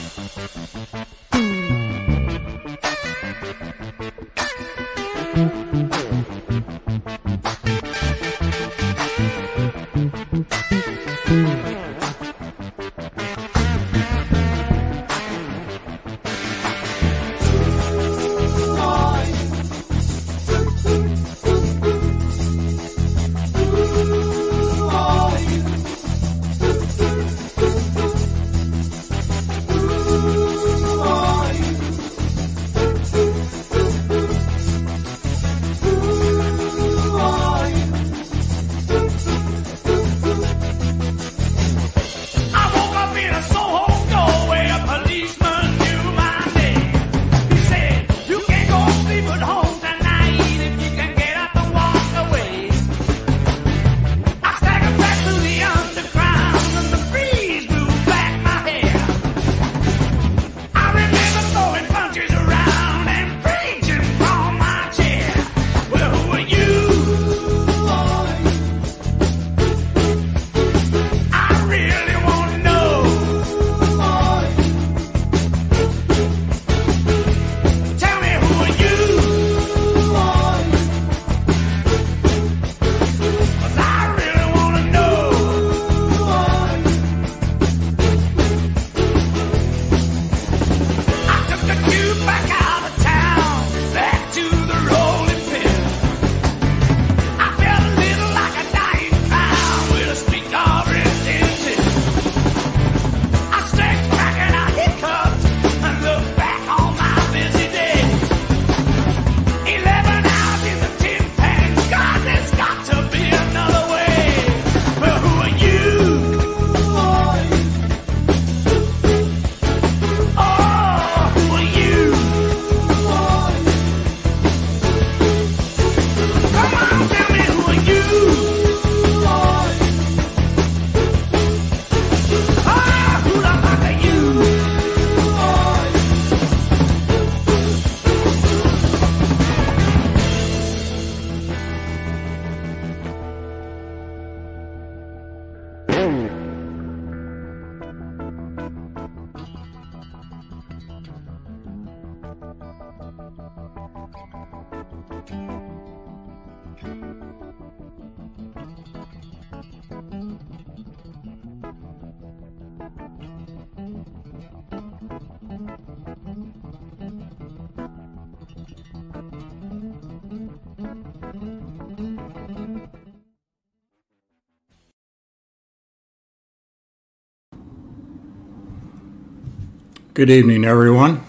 Good evening, everyone.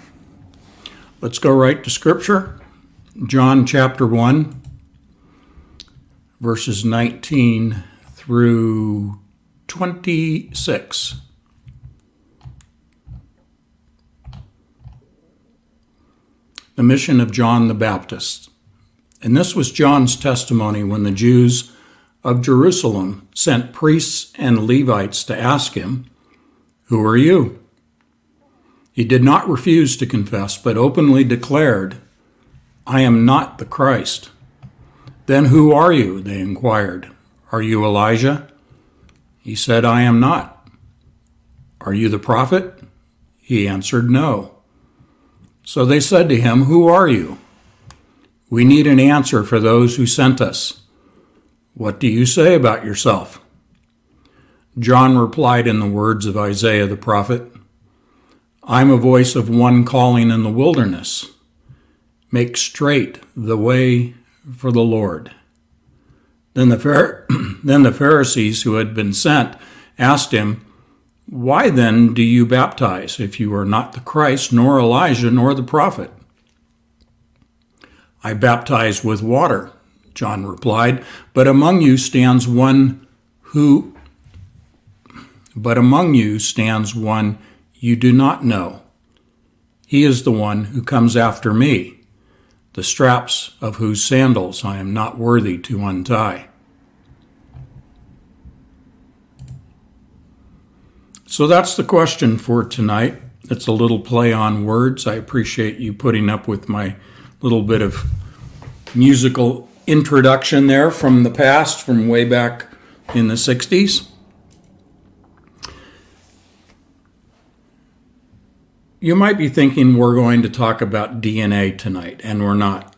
Let's go right to Scripture. John chapter 1, verses 19 through 26. The mission of John the Baptist. And this was John's testimony when the Jews of Jerusalem sent priests and Levites to ask him, "Who are you?" He did not refuse to confess, but openly declared, "I am not the Christ." "Then who are you?" they inquired. "Are you Elijah?" He said, "I am not." "Are you the prophet?" He answered, "No." So they said to him, "Who are you?" "We need an answer for those who sent us. What do you say about yourself?" John replied in the words of Isaiah the prophet, "I'm a voice of one calling in the wilderness. Make straight the way for the Lord." Then the Pharisees who had been sent asked him, "Why then do you baptize if you are not the Christ, nor Elijah, nor the prophet?" "I baptize with water," John replied, "but among you stands one you do not know. He is the one who comes after me, the straps of whose sandals I am not worthy to untie." So that's the question for tonight. It's a little play on words. I appreciate you putting up with my little bit of musical introduction there from the past, from way back in the 60s. You might be thinking we're going to talk about DNA tonight, and we're not.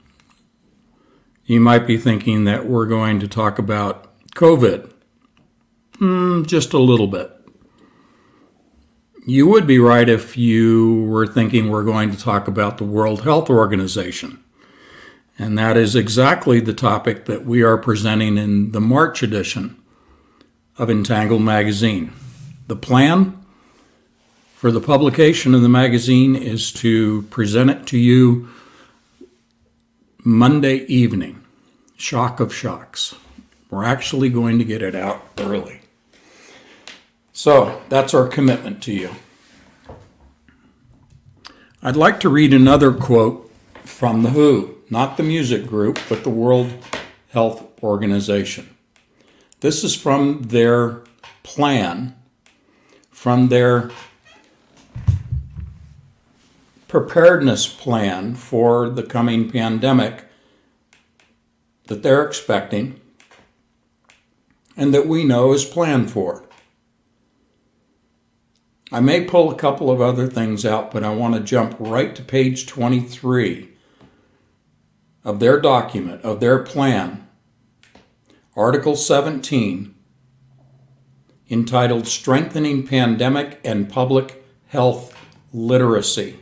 You might be thinking that we're going to talk about COVID. Just a little bit. You would be right if you were thinking we're going to talk about the World Health Organization. And that is exactly the topic that we are presenting in the March edition of Entangled Magazine. The plan for the publication of the magazine is to present it to you Monday evening. Shock of shocks. We're actually going to get it out early. So that's our commitment to you. I'd like to read another quote from the WHO, not the music group, but the World Health Organization. This is from their plan, from their preparedness plan for the coming pandemic that they're expecting and that we know is planned for. I may pull a couple of other things out, but I want to jump right to page 23 of their document, of their plan, Article 17, entitled Strengthening Pandemic and Public Health Literacy.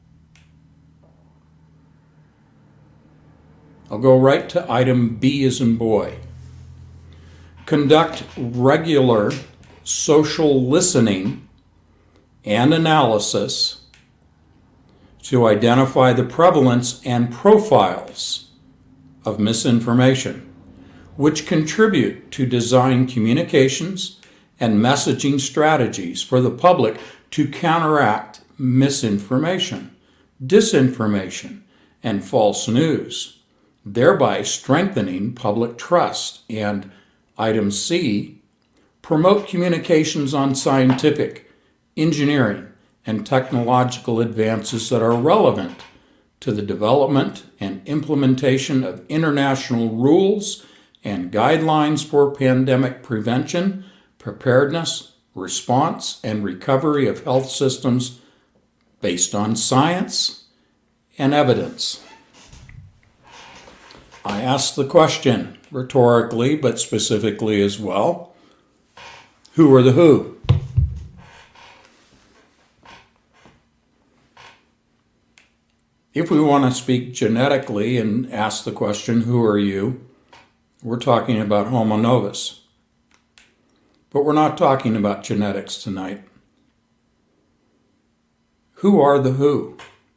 I'll go right to item B as in boy. Conduct regular social listening and analysis to identify the prevalence and profiles of misinformation, which contribute to design communications and messaging strategies for the public to counteract misinformation, disinformation, and false news, thereby strengthening public trust. And item C, promote communications on scientific, engineering, and technological advances that are relevant to the development and implementation of international rules and guidelines for pandemic prevention, preparedness, response, and recovery of health systems based on science and evidence. I ask the question, rhetorically, but specifically as well, who are the WHO? If we want to speak genetically and ask the question, who are you? We're talking about Homo novus. But we're not talking about genetics tonight. Who are the WHO?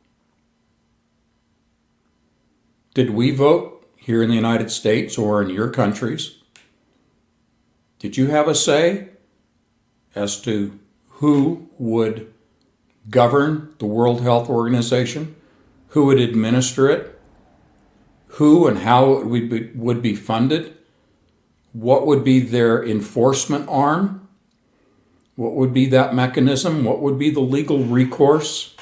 Did we vote here in the United States or in your countries? Did you have a say as to who would govern the World Health Organization? Who would administer it? Who and how it would be funded? What would be their enforcement arm? What would be that mechanism? What would be the legal recourse?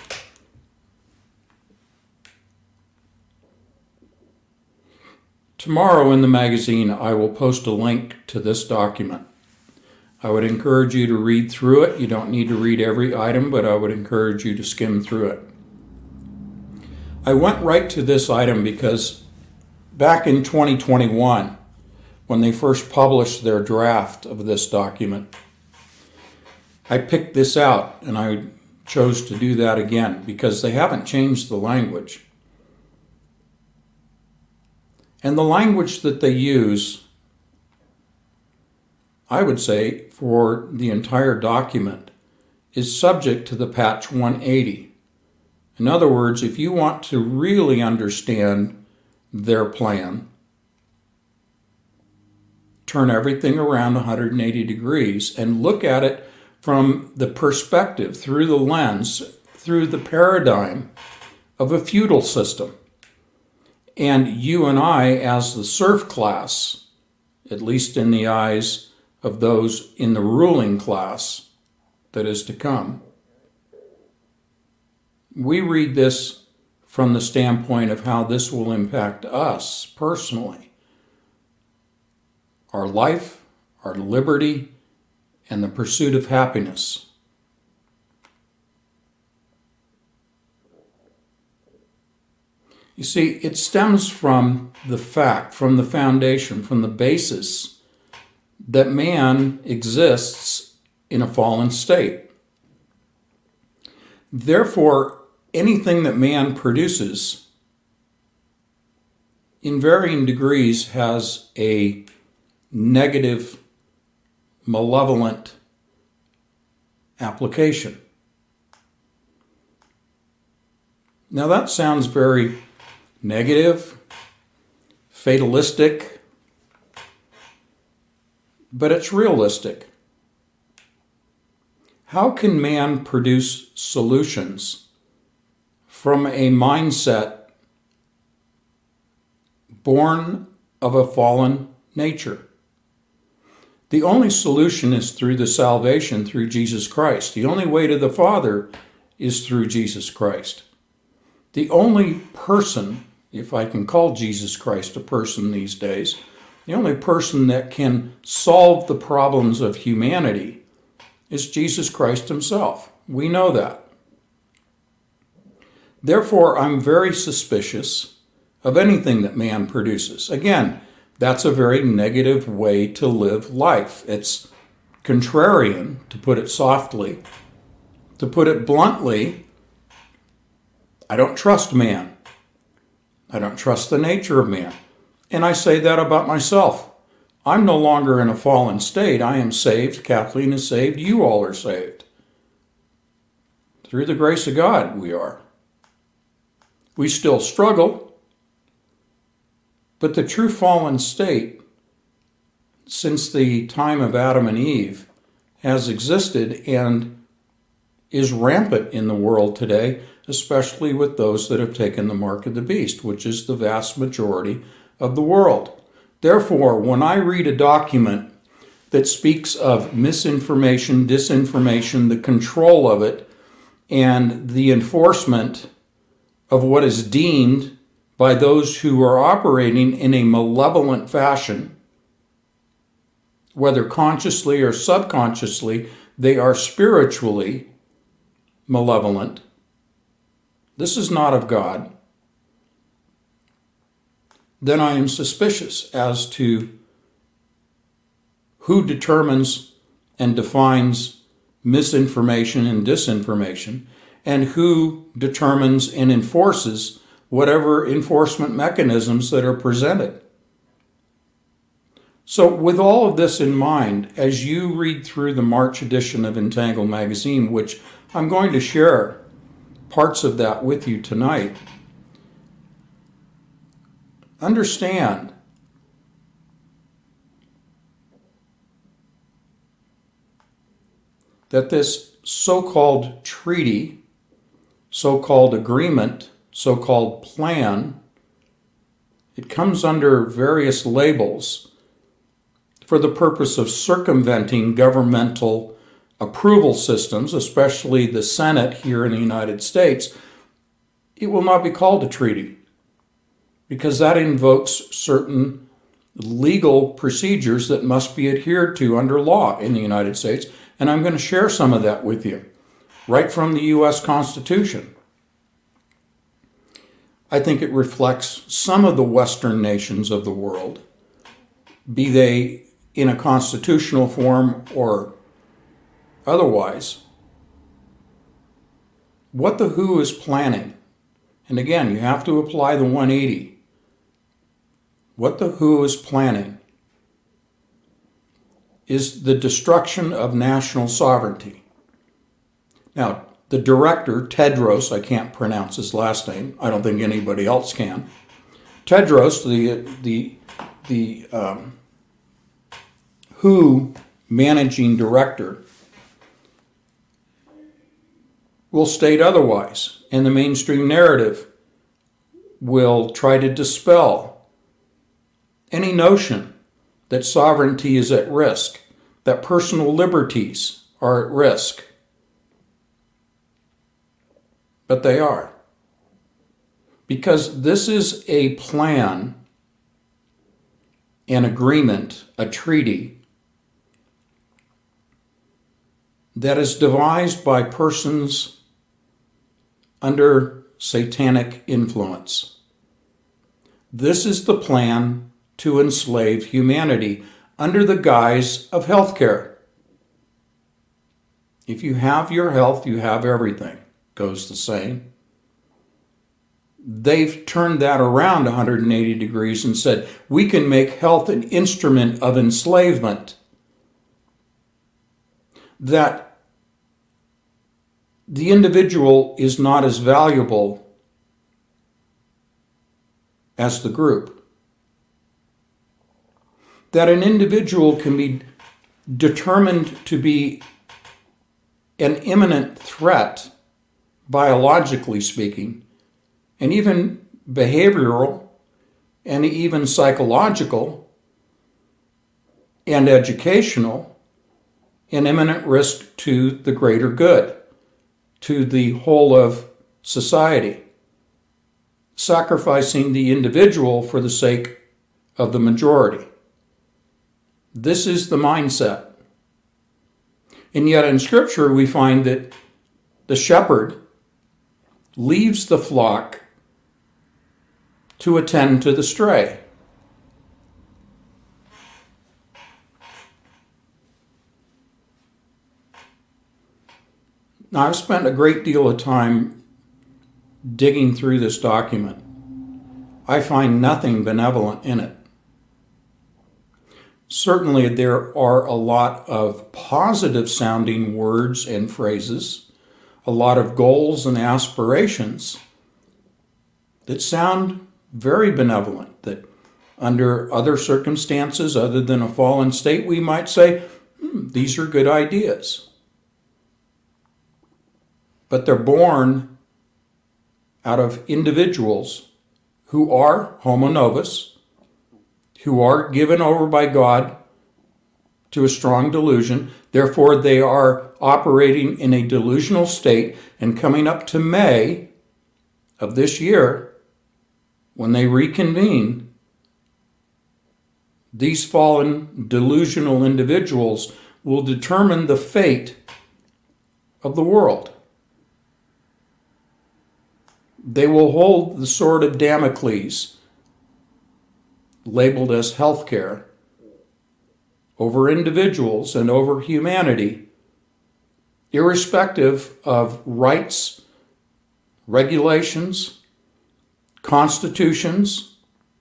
Tomorrow in the magazine, I will post a link to this document. I would encourage you to read through it. You don't need to read every item, but I would encourage you to skim through it. I went right to this item because back in 2021, when they first published their draft of this document, I picked this out and I chose to do that again because they haven't changed the language. And the language that they use, I would say, for the entire document is subject to the Patch 180. In other words, if you want to really understand their plan, turn everything around 180 degrees and look at it from the perspective, through the lens, through the paradigm of a feudal system. And you and I, as the serf class, at least in the eyes of those in the ruling class that is to come, we read this from the standpoint of how this will impact us personally. Our life, our liberty, and the pursuit of happiness. You see, it stems from the fact, from the foundation, from the basis that man exists in a fallen state. Therefore, anything that man produces in varying degrees has a negative, malevolent application. Now that sounds very negative, fatalistic, but it's realistic. How can man produce solutions from a mindset born of a fallen nature? The only solution is through the salvation through Jesus Christ. The only way to the Father is through Jesus Christ. The only person, if I can call Jesus Christ a person these days, the only person that can solve the problems of humanity is Jesus Christ himself. We know that. Therefore, I'm very suspicious of anything that man produces. Again, that's a very negative way to live life. It's contrarian, to put it softly. To put it bluntly, I don't trust man. I don't trust the nature of man. And I say that about myself. I'm no longer in a fallen state. I am saved. Kathleen is saved. You all are saved. Through the grace of God, we are. We still struggle. But the true fallen state, since the time of Adam and Eve, has existed and is rampant in the world today, especially with those that have taken the mark of the beast, which is the vast majority of the world. Therefore, when I read a document that speaks of misinformation, disinformation, the control of it, and the enforcement of what is deemed by those who are operating in a malevolent fashion, whether consciously or subconsciously, they are spiritually malevolent. This is not of God. Then I am suspicious as to who determines and defines misinformation and disinformation, and who determines and enforces whatever enforcement mechanisms that are presented. So with all of this in mind, as you read through the March edition of Entangled Magazine, which I'm going to share parts of that with you tonight, understand that this so-called treaty, so-called agreement, so-called plan, it comes under various labels for the purpose of circumventing governmental approval systems, especially the Senate here in the United States. It will not be called a treaty because that invokes certain legal procedures that must be adhered to under law in the United States. And I'm going to share some of that with you, right from the U.S. Constitution. I think it reflects some of the Western nations of the world, be they in a constitutional form or otherwise, what the WHO is planning. And again, you have to apply the 180. What the WHO is planning is the destruction of national sovereignty. Now, the director, Tedros, I can't pronounce his last name. I don't think anybody else can. Tedros, the WHO managing director, will state otherwise, and the mainstream narrative will try to dispel any notion that sovereignty is at risk, that personal liberties are at risk. But they are. Because this is a plan, an agreement, a treaty that is devised by persons under satanic influence. This is the plan to enslave humanity under the guise of healthcare. If you have your health, you have everything, goes the saying. They've turned that around 180 degrees and said, we can make health an instrument of enslavement. That the individual is not as valuable as the group. That an individual can be determined to be an imminent threat, biologically speaking, and even behavioral, and even psychological, and educational, an imminent risk to the greater good, to the whole of society, sacrificing the individual for the sake of the majority. This is the mindset. And yet in Scripture we find that the shepherd leaves the flock to attend to the stray. Now, I've spent a great deal of time digging through this document. I find nothing benevolent in it. Certainly, there are a lot of positive sounding words and phrases, a lot of goals and aspirations that sound very benevolent, that under other circumstances other than a fallen state, we might say, these are good ideas. But they're born out of individuals who are homo novus, who are given over by God to a strong delusion. Therefore, they are operating in a delusional state, and coming up to May of this year, when they reconvene, these fallen delusional individuals will determine the fate of the world. They will hold the sword of Damocles, labeled as healthcare, over individuals and over humanity, irrespective of rights, regulations, constitutions,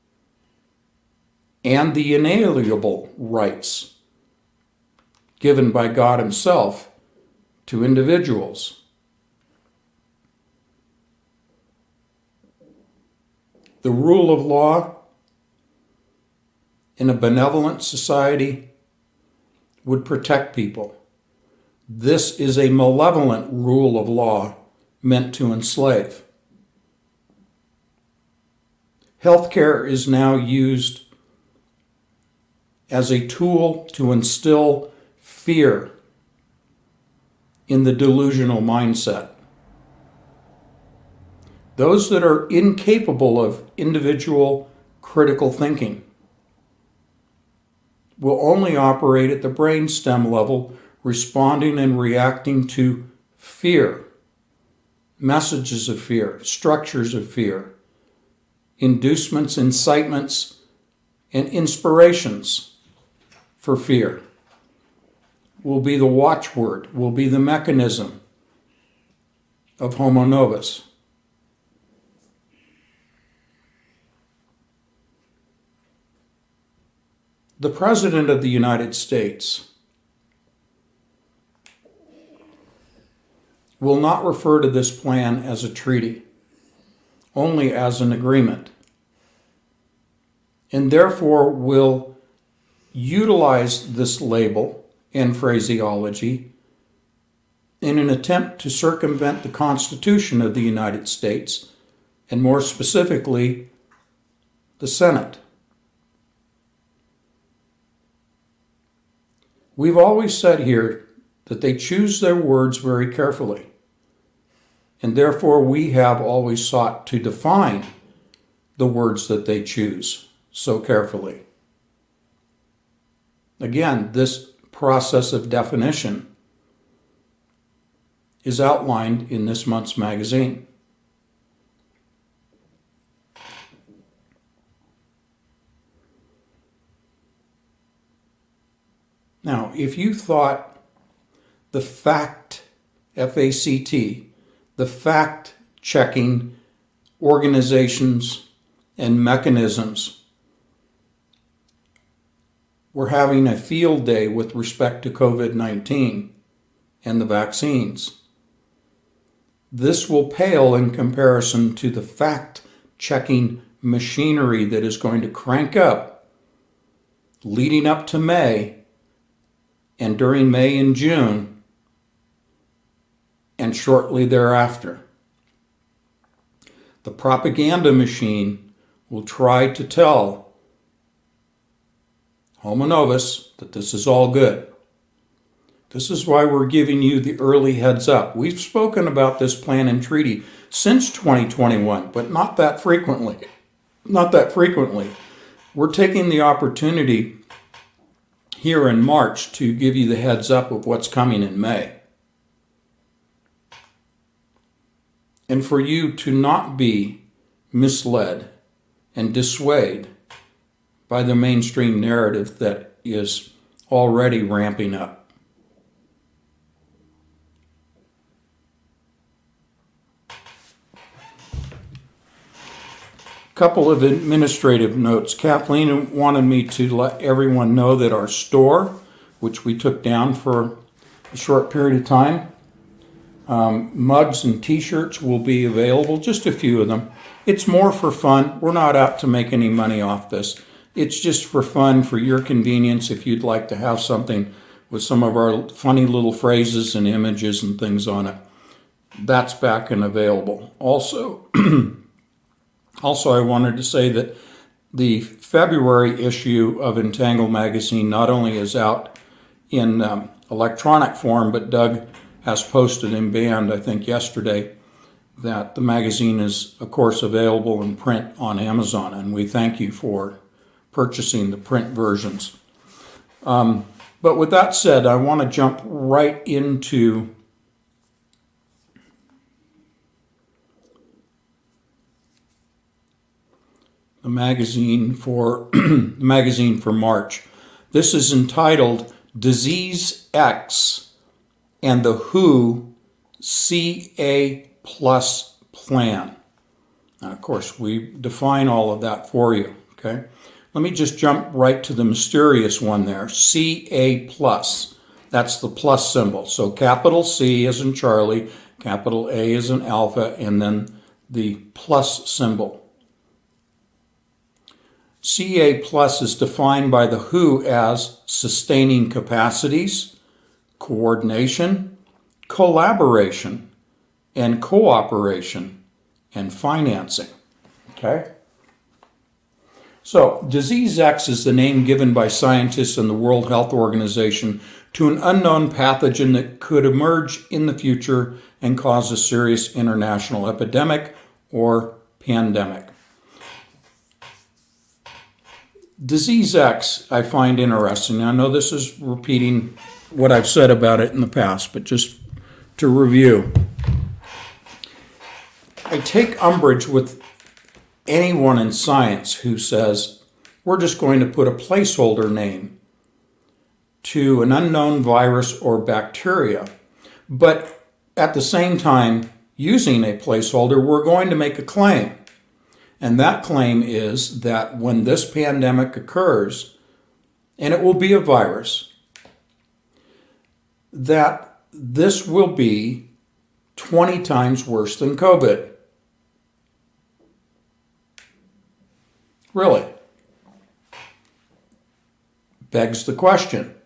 and the inalienable rights given by God Himself to individuals. The rule of law in a benevolent society would protect people. This is a malevolent rule of law meant to enslave. Healthcare is now used as a tool to instill fear in the delusional mindset. Those that are incapable of individual critical thinking will only operate at the brainstem level, responding and reacting to fear, messages of fear, structures of fear, inducements, incitements, and inspirations for fear. Will be the watchword, will be the mechanism of homo novus. The President of the United States will not refer to this plan as a treaty, only as an agreement, and therefore will utilize this label and phraseology in an attempt to circumvent the Constitution of the United States, and more specifically, the Senate. We've always said here that they choose their words very carefully, and therefore we have always sought to define the words that they choose so carefully. Again, this process of definition is outlined in this month's magazine. if you thought the fact, F-A-C-T, the fact-checking organizations and mechanisms were having a field day with respect to COVID-19 and the vaccines, this will pale in comparison to the fact-checking machinery that is going to crank up leading up to May and during May and June and shortly thereafter. The propaganda machine will try to tell Homo novus that this is all good. This is why we're giving you the early heads up. We've spoken about this plan and treaty since 2021, but not that frequently. We're taking the opportunity here in March to give you the heads up of what's coming in May. And for you to not be misled and dissuaded by the mainstream narrative that is already ramping up. Couple of administrative notes. Kathleen wanted me to let everyone know that our store, which we took down for a short period of time, mugs and t-shirts will be available, just a few of them. It's more for fun. We're not out to make any money off this. It's just for fun, for your convenience, if you'd like to have something with some of our funny little phrases and images and things on it. That's back and available. Also, I wanted to say that the February issue of Entangle magazine not only is out in electronic form, but Doug has posted in band, I think yesterday, that the magazine is, of course, available in print on Amazon, and we thank you for purchasing the print versions. But with that said, I want to jump right into the magazine for March. This is entitled Disease X and the WHO CA Plus Plan. Now, of course, we define all of that for you, okay? Let me just jump right to the mysterious one there, CA Plus. That's the plus symbol. So capital C as in Charlie, capital A as in Alpha, and then the plus symbol. CA Plus is defined by the WHO as sustaining capacities, coordination, collaboration, and cooperation, and financing. Okay? So, Disease X is the name given by scientists in the World Health Organization to an unknown pathogen that could emerge in the future and cause a serious international epidemic or pandemic. Disease X I find interesting. I know this is repeating what I've said about it in the past, but just to review. I take umbrage with anyone in science who says we're just going to put a placeholder name to an unknown virus or bacteria, but at the same time, using a placeholder, we're going to make a claim. And that claim is that when this pandemic occurs, and it will be a virus, that this will be 20 times worse than COVID. Really? Begs the question.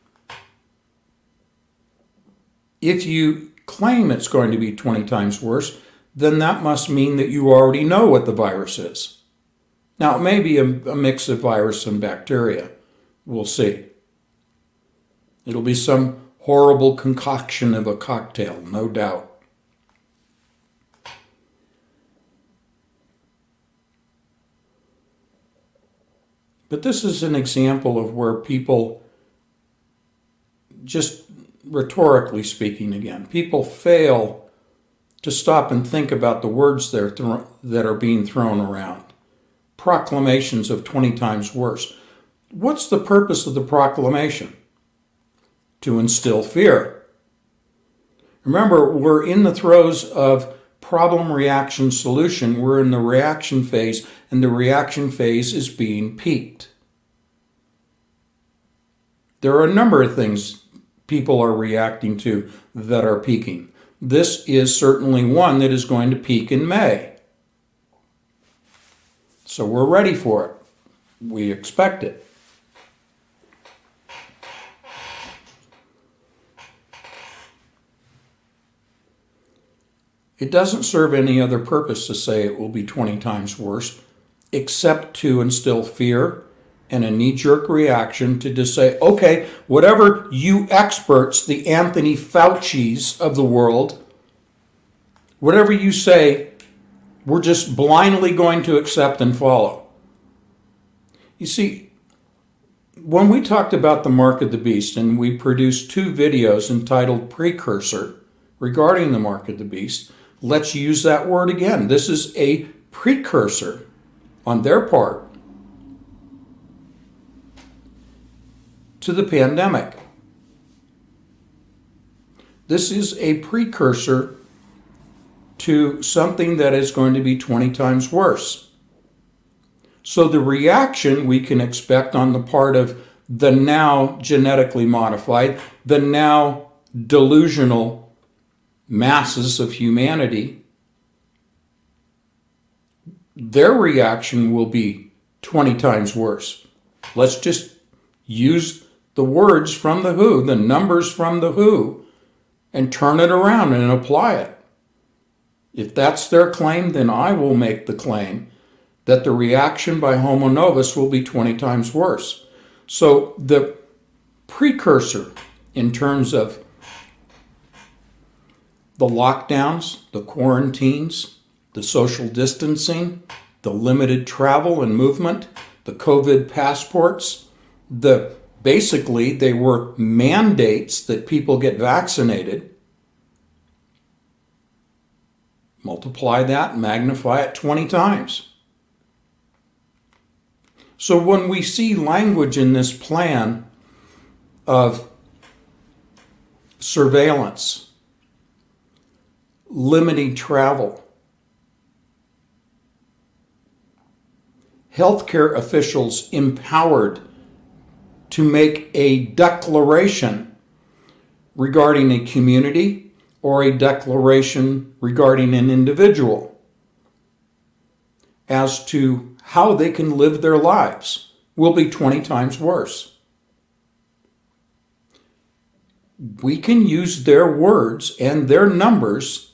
If you claim it's going to be 20 times worse, then that must mean that you already know what the virus is. Now, it may be a mix of virus and bacteria. We'll see. It'll be some horrible concoction of a cocktail, no doubt. But this is an example of where people, just rhetorically speaking again, people fail to stop and think about the words that are being thrown around. Proclamations of 20 times worse. What's the purpose of the proclamation? to instill fear. Remember, we're in the throes of problem, reaction, solution. We're in the reaction phase, and the reaction phase is being peaked. There are a number of things people are reacting to that are peaking. This is certainly one that is going to peak in May. So we're ready for it. We expect it. It doesn't serve any other purpose to say it will be 20 times worse, except to instill fear and a knee-jerk reaction to just say, okay, whatever you experts, the Anthony Fauci's of the world, whatever you say, we're just blindly going to accept and follow. You see, when we talked about the mark of the beast, and we produced 2 videos entitled Precursor regarding the mark of the beast, let's use that word again. This is a precursor on their part to the pandemic. This is a precursor to something that is going to be 20 times worse. So the reaction we can expect on the part of the now genetically modified, the now delusional masses of humanity, their reaction will be 20 times worse. Let's just use the words from the WHO, the numbers from the WHO, and turn it around and apply it. If that's their claim, then I will make the claim that the reaction by Homo novus will be 20 times worse. So the precursor in terms of the lockdowns, the quarantines, the social distancing, the limited travel and movement, the COVID passports, basically they were mandates that people get vaccinated. Multiply that, magnify it 20 times. So when we see language in this plan of surveillance, limiting travel, healthcare officials empowered to make a declaration regarding a community or a declaration regarding an individual as to how they can live their lives will be 20 times worse. We can use their words and their numbers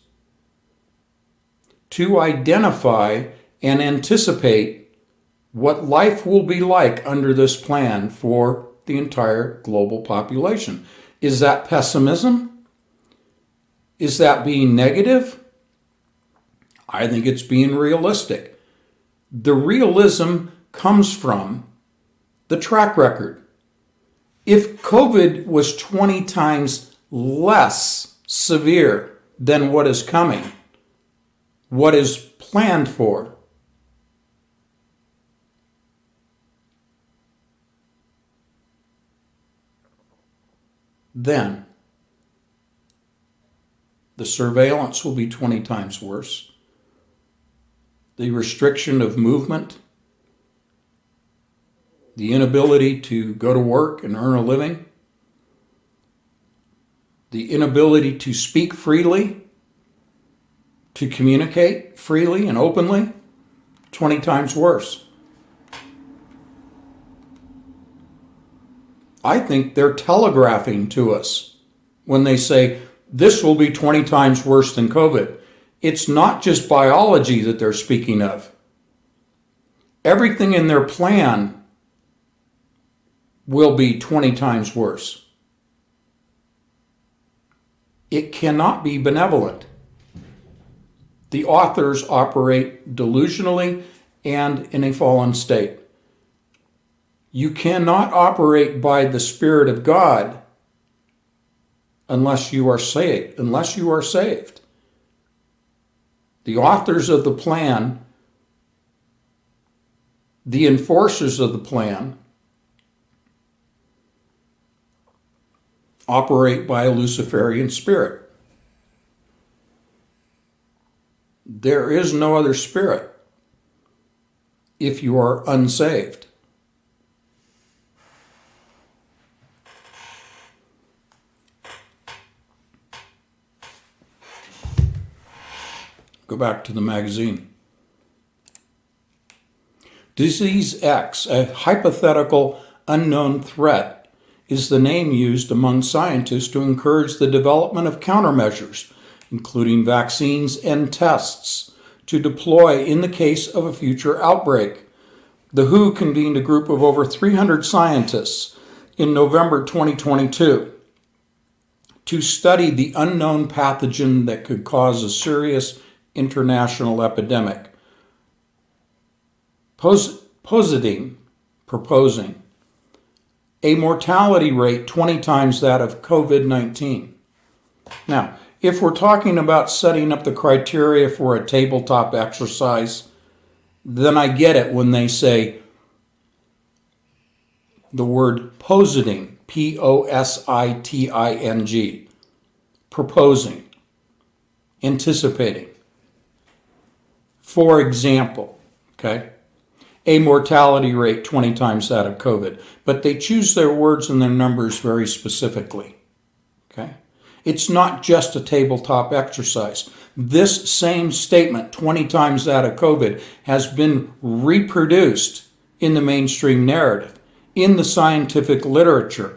to identify and anticipate what life will be like under this plan for the entire global population. Is that pessimism? Is that being negative? I think it's being realistic. The realism comes from the track record. If COVID was 20 times less severe than what is coming, what is planned for, then the surveillance will be 20 times worse. The restriction of movement, the inability to go to work and earn a living, the inability to speak freely, to communicate freely and openly, 20 times worse. I think they're telegraphing to us when they say this will be 20 times worse than COVID. It's not just biology that they're speaking of. Everything in their plan will be 20 times worse. It cannot be benevolent. The authors operate delusionally and in a fallen state. You cannot operate by the Spirit of God unless you are saved. The authors of the plan, the enforcers of the plan, operate by a Luciferian spirit. There is no other spirit if you are unsaved. Go back to the magazine. Disease X, a hypothetical unknown threat, is the name used among scientists to encourage the development of countermeasures, including vaccines and tests, to deploy in the case of a future outbreak. The WHO convened a group of over 300 scientists in November 2022 to study the unknown pathogen that could cause a serious international epidemic, proposing a mortality rate 20 times that of COVID-19. Now, if we're talking about setting up the criteria for a tabletop exercise, then I get it when they say the word positing, Positing, proposing, anticipating. For example, okay, a mortality rate 20 times that of COVID, but they choose their words and their numbers very specifically, okay? It's not just a tabletop exercise. This same statement, 20 times that of COVID, has been reproduced in the mainstream narrative, in the scientific literature,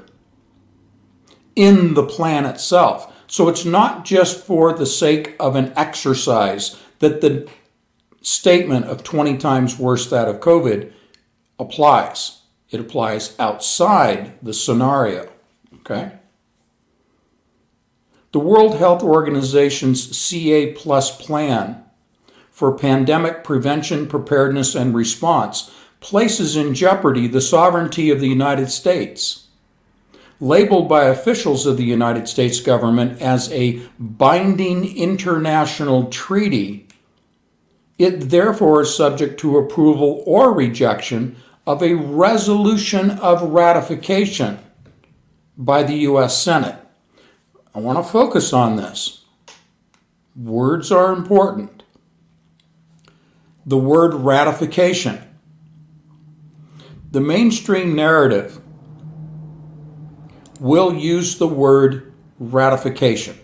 in the plan itself. So it's not just for the sake of an exercise that the statement of 20 times worse that of COVID applies. It applies outside the scenario, okay? The World Health Organization's CA Plus plan for pandemic prevention, preparedness, and response places in jeopardy the sovereignty of the United States. Labeled by officials of the United States government as a binding international treaty, it therefore is subject to approval or rejection of a resolution of ratification by the U.S. Senate. I want to focus on this. Words are important. The word ratification. The mainstream narrative will use the word ratification.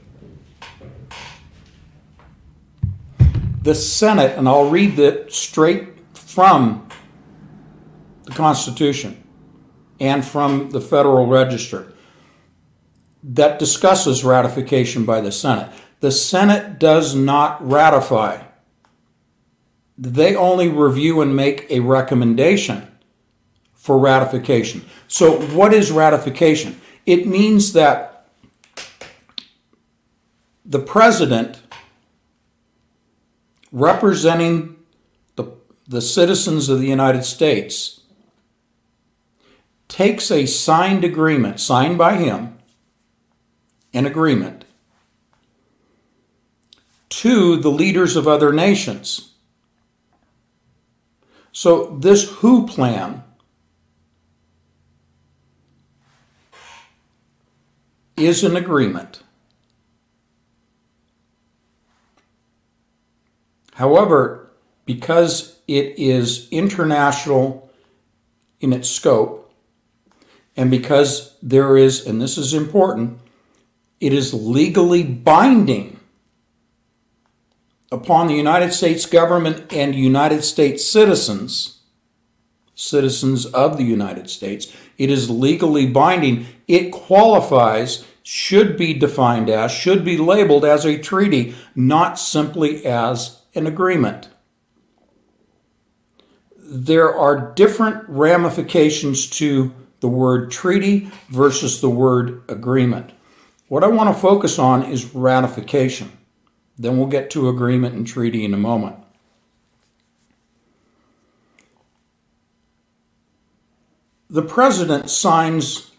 The Senate, and I'll read that straight from the Constitution and from the Federal Register, that discusses ratification by the Senate. The Senate does not ratify. They only review and make a recommendation for ratification. So what is ratification? It means that the president, representing the citizens of the United States, takes a signed agreement, signed by him, an agreement, to the leaders of other nations. So this WHO plan is an agreement. However, because it is international in its scope, and because there is, and this is important, it is legally binding upon the United States government and United States citizens of the United States. It is legally binding. It qualifies, should be defined as, should be labeled as a treaty, not simply as an agreement. There are different ramifications to the word treaty versus the word agreement. What I want to focus on is ratification. Then we'll get to agreement and treaty in a moment. The president signs,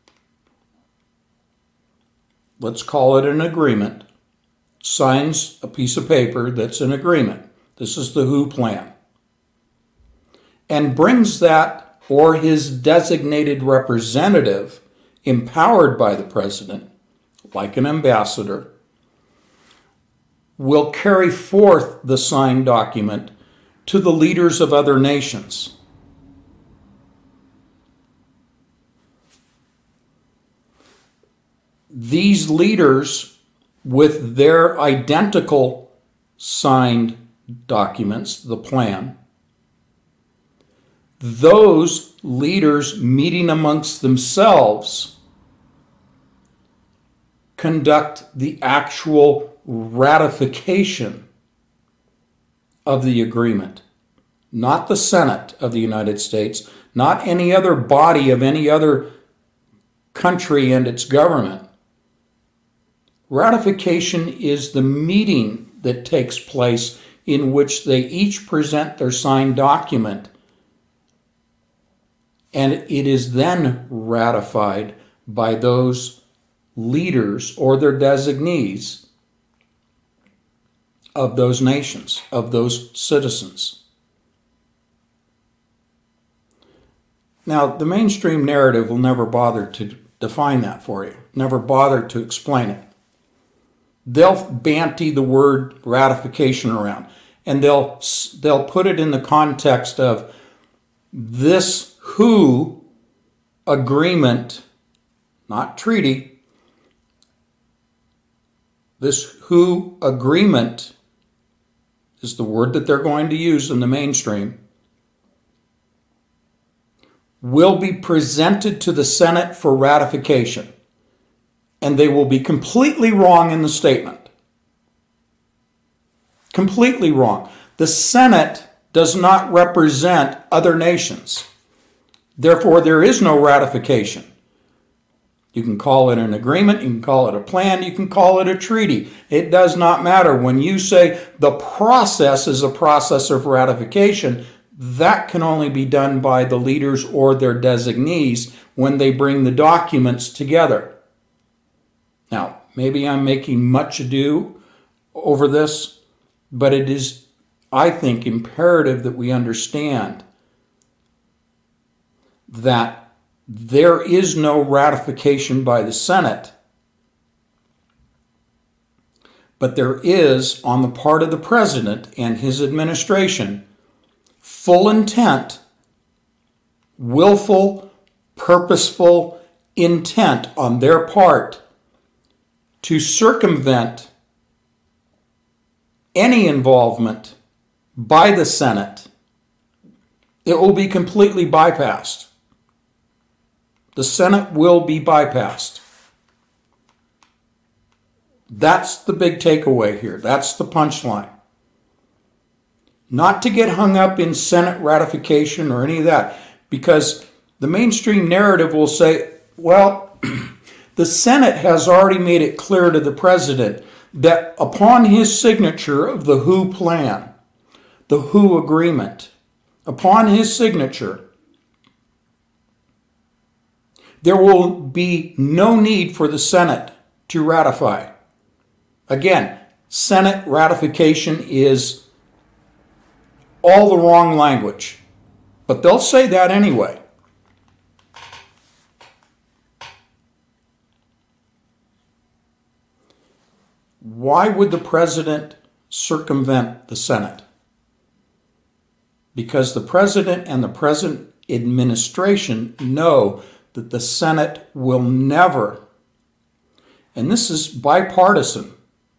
let's call it an agreement, signs a piece of paper that's an agreement. This is the WHO plan. And brings that, or his designated representative empowered by the president, like an ambassador, will carry forth the signed document to the leaders of other nations. These leaders, with their identical signed documents, the plan, those leaders meeting amongst themselves conduct the actual ratification of the agreement. Not the Senate of the United States, not any other body of any other country and its government. Ratification is the meeting that takes place in which they each present their signed document, and it is then ratified by those leaders or their designees of those nations, of those citizens. Now, the mainstream narrative will never bother to define that for you, never bother to explain it. They'll banty the word ratification around, and they'll put it in the context of this WHO agreement, not treaty. This WHO agreement is the word that they're going to use in the mainstream, will be presented to the Senate for ratification. And they will be completely wrong in the statement. Completely wrong. The Senate does not represent other nations. Therefore, there is no ratification. You can call it an agreement, you can call it a plan, you can call it a treaty. It does not matter. When you say the process is a process of ratification, that can only be done by the leaders or their designees when they bring the documents together. Now, maybe I'm making much ado over this, but it is, I think, imperative that we understand that there is no ratification by the Senate, but there is, on the part of the president and his administration, full intent, willful, purposeful intent on their part to circumvent any involvement by the Senate. It will be completely bypassed. The Senate will be bypassed. That's the big takeaway here. That's the punchline. Not to get hung up in Senate ratification or any of that, because the mainstream narrative will say, well, the Senate has already made it clear to the president that upon his signature of the WHO plan, the WHO agreement, upon his signature, there will be no need for the Senate to ratify. Again, Senate ratification is all the wrong language, but they'll say that anyway. Why would the president circumvent the Senate? Because the president and the present administration know that the Senate will never, and this is bipartisan,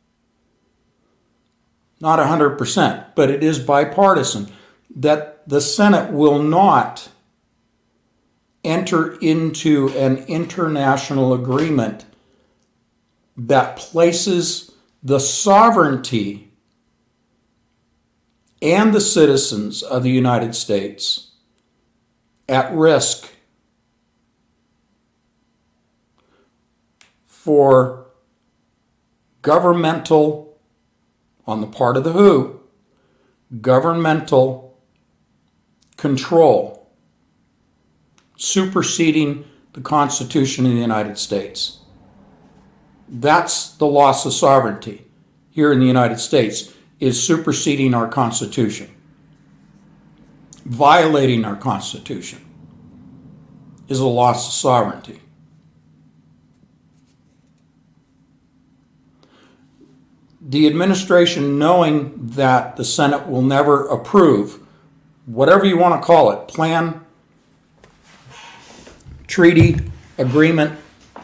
not 100%, but it is bipartisan, that the Senate will not enter into an international agreement that places the sovereignty and the citizens of the United States at risk for governmental, on the part of the WHO, governmental control, superseding the Constitution of the United States. That's the loss of sovereignty here in the United States, is superseding our Constitution. Violating our Constitution is a loss of sovereignty. the administration, knowing that the Senate will never approve, whatever you want to call it, plan, treaty, agreement,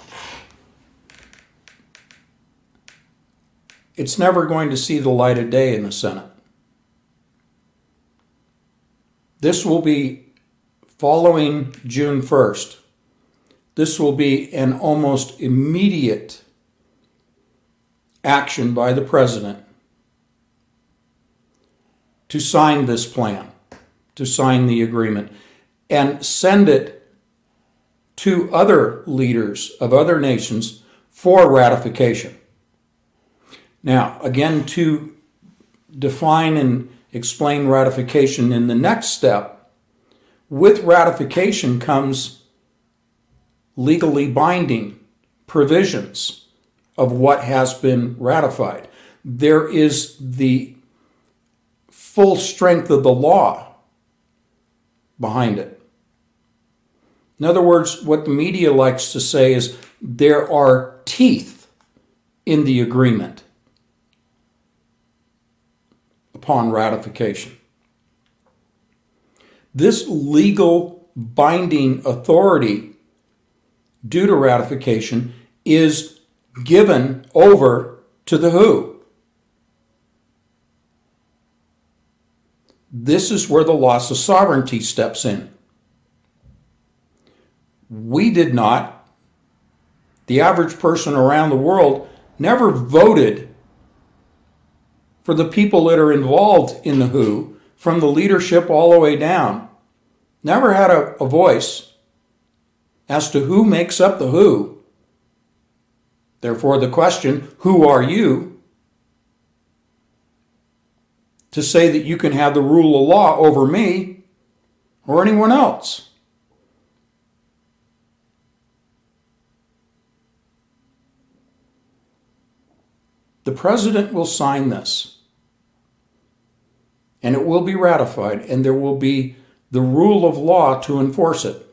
it's never going to see the light of day in the Senate. This will be following June 1st. This will be an almost immediate action by the president to sign this plan, to sign the agreement, and send it to other leaders of other nations for ratification. Now, again, to define and explain ratification in the next step, with ratification comes legally binding provisions of what has been ratified. There is the full strength of the law behind it. In other words, what the media likes to say is there are teeth in the agreement upon ratification. This legal binding authority due to ratification is given over to the WHO. This is where the loss of sovereignty steps in. We did not, the average person around the world, never voted for the people that are involved in the WHO, from the leadership all the way down. Never had a voice as to who makes up the WHO. Therefore, the question, who are you to say that you can have the rule of law over me or anyone else? The president will sign this, and it will be ratified, and there will be the rule of law to enforce it.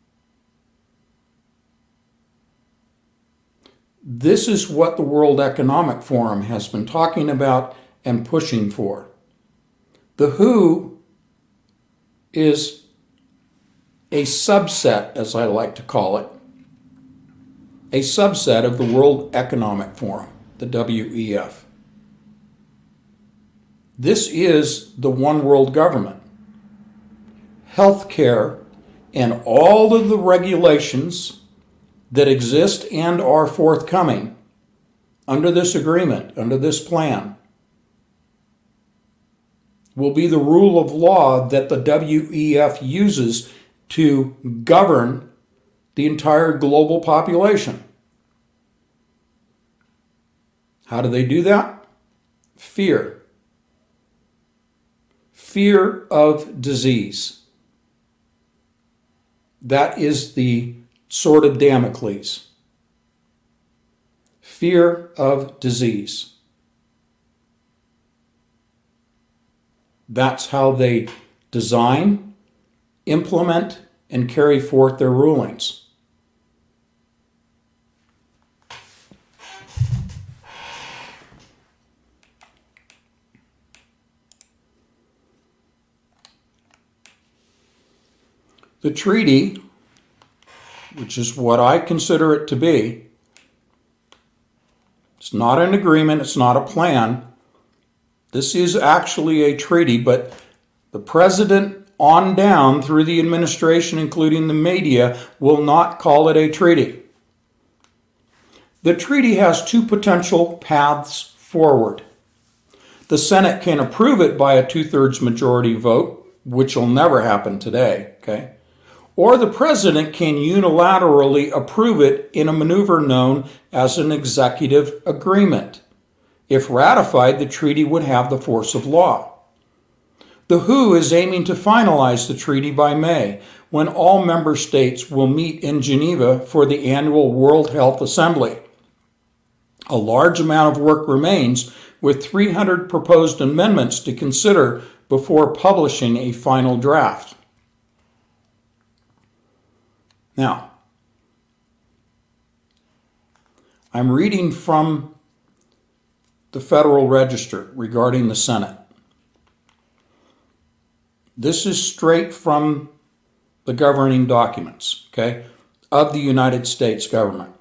This is what the World Economic Forum has been talking about and pushing for. The WHO is a subset, as I like to call it, a subset of the World Economic Forum, the WEF. This is the one world government. Healthcare and all of the regulations that exist and are forthcoming under this agreement, under this plan, will be the rule of law that the WEF uses to govern the entire global population. How do they do that? Fear. Fear of disease. That is the sword of Damocles. Fear of disease. That's how they design, implement, and carry forth their rulings. The treaty, which is what I consider it to be, it's not an agreement, it's not a plan. This is actually a treaty, but the president on down through the administration, including the media, will not call it a treaty. The treaty has two potential paths forward. The Senate can approve it by a 2/3 majority vote, which will never happen today, okay? Or the president can unilaterally approve it in a maneuver known as an executive agreement. If ratified, the treaty would have the force of law. The WHO is aiming to finalize the treaty by May, when all member states will meet in Geneva for the annual World Health Assembly. A large amount of work remains, with 300 proposed amendments to consider before publishing a final draft. Now, I'm reading from the Federal Register regarding the Senate. This is straight from the governing documents, okay, of the United States government,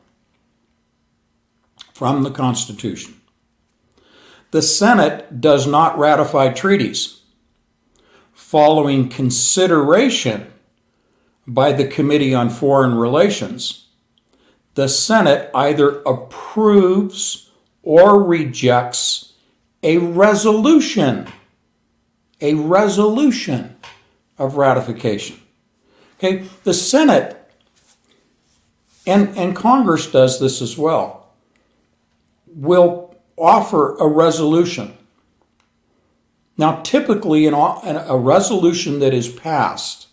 from the Constitution. The Senate does not ratify treaties following consideration by the Committee on Foreign Relations. The Senate either approves or rejects a resolution of ratification. Okay, the Senate and Congress does this as well, will offer a resolution. Now, typically, a resolution that is passed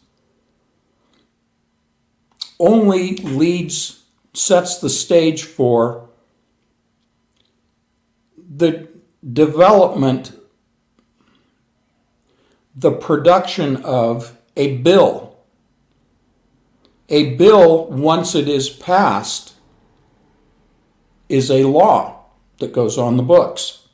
only sets the stage for the development, the production of a bill. A bill, once it is passed, is a law that goes on the books.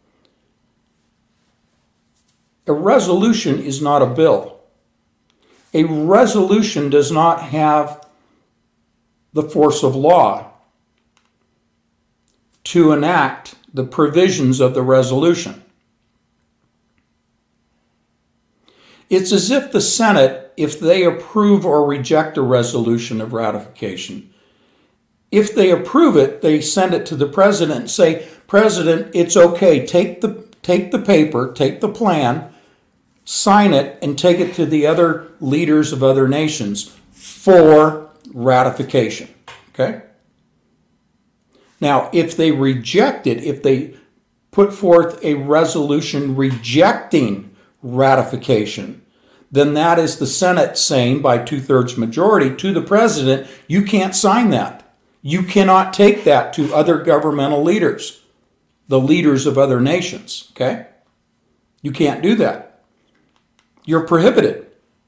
A resolution is not a bill. A resolution does not have the force of law to enact the provisions of the resolution. It's as if the Senate, if they approve or reject a resolution of ratification, if they approve it, they send it to the president and say, President, it's okay, take the paper, take the plan, sign it, and take it to the other leaders of other nations for ratification. Okay? Now, if they reject it, if they put forth a resolution rejecting ratification, then that is the Senate saying by 2/3 majority to the president, you can't sign that. You cannot take that to other governmental leaders, the leaders of other nations, okay? You can't do that. You're prohibited.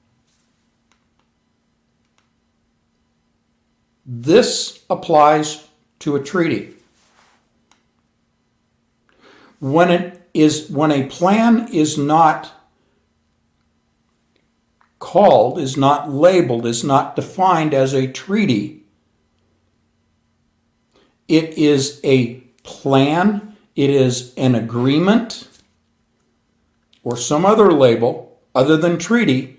This applies to a treaty. When a plan is not called, is not labeled, is not defined as a treaty, it is a plan, it is an agreement, or some other label other than treaty.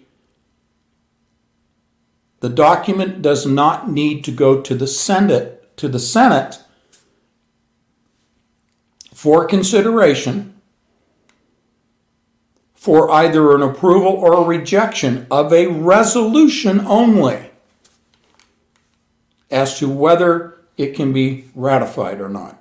The document does not need to go to the Senate for consideration for either an approval or a rejection of a resolution only as to whether it can be ratified or not.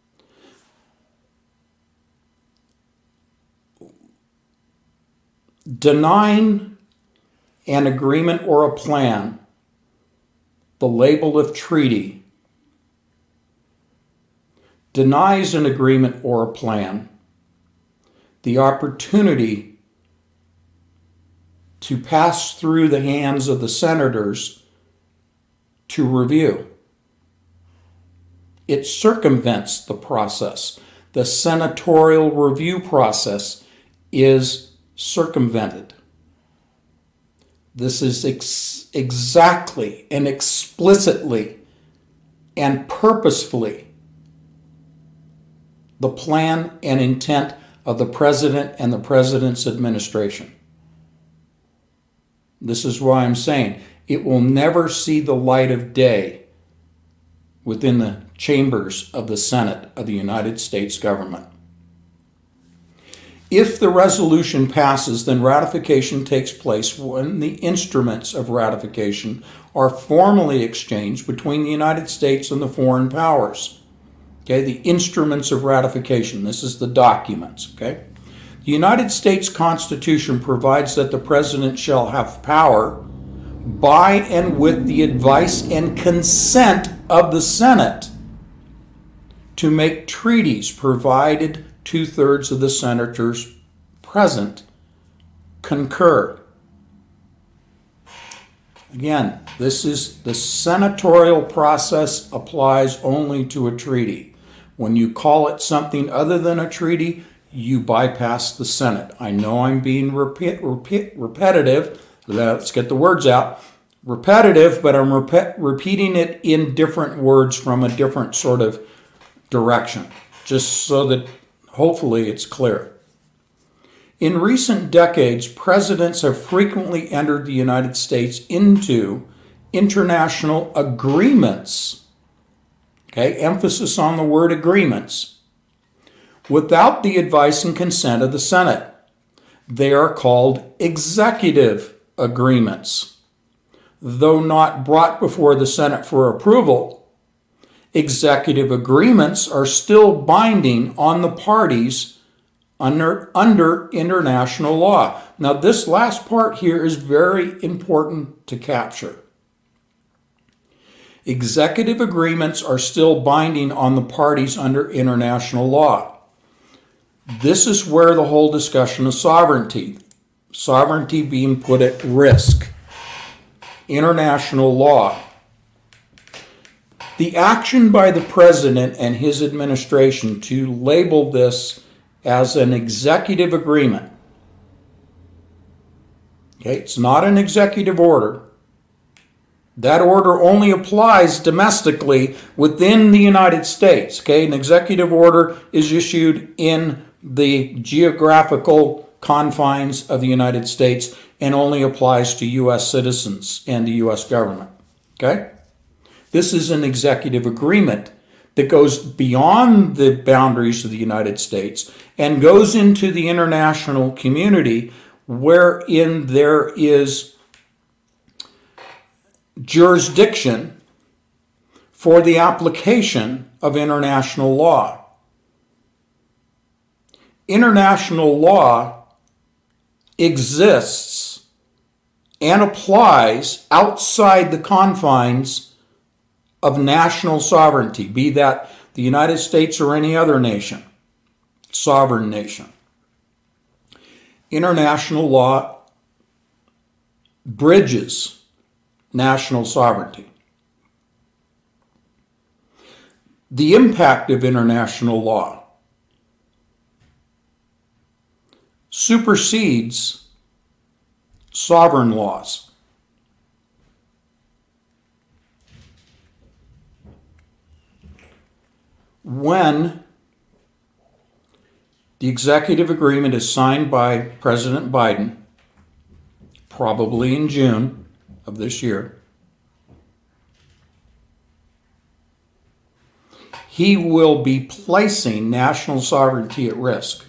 Denying an agreement or a plan the label of treaty denies an agreement or a plan the opportunity to pass through the hands of the senators to review. It circumvents the process. The senatorial review process is circumvented. This is exactly and explicitly and purposefully the plan and intent of the president and the president's administration. This is why I'm saying it will never see the light of day within the chambers of the Senate of the United States government. If the resolution passes, then ratification takes place when the instruments of ratification are formally exchanged between the United States and the foreign powers. Okay, the instruments of ratification. This is the documents. Okay, the United States Constitution provides that the president shall have power by and with the advice and consent of the Senate to make treaties, provided 2/3 of the senators present concur. Again, this is the senatorial process applies only to a treaty. When you call it something other than a treaty, you bypass the Senate. I know I'm being repetitive. Let's get the words out. Repetitive, but I'm repeating it in different words from a different sort of direction, just so that hopefully it's clear. In recent decades, presidents have frequently entered the United States into international agreements, okay, emphasis on the word agreements, without the advice and consent of the Senate. They are called executive agreements. Though not brought before the Senate for approval, executive agreements are still binding on the parties under international law. Now, this last part here is very important to capture. Executive agreements are still binding on the parties under international law. This is where the whole discussion of sovereignty being put at risk. International law. The action by the president and his administration to label this as an executive agreement. Okay, it's not an executive order. That order only applies domestically within the United States. Okay, an executive order is issued in the geographical confines of the United States and only applies to U.S. citizens and the U.S. government. Okay? This is an executive agreement that goes beyond the boundaries of the United States and goes into the international community wherein there is jurisdiction for the application of international law. International law exists and applies outside the confines of national sovereignty, be that the United States or any other nation, sovereign nation. International law bridges national sovereignty. The impact of international law supersedes sovereign laws. When the executive agreement is signed by President Biden, probably in June of this year, he will be placing national sovereignty at risk.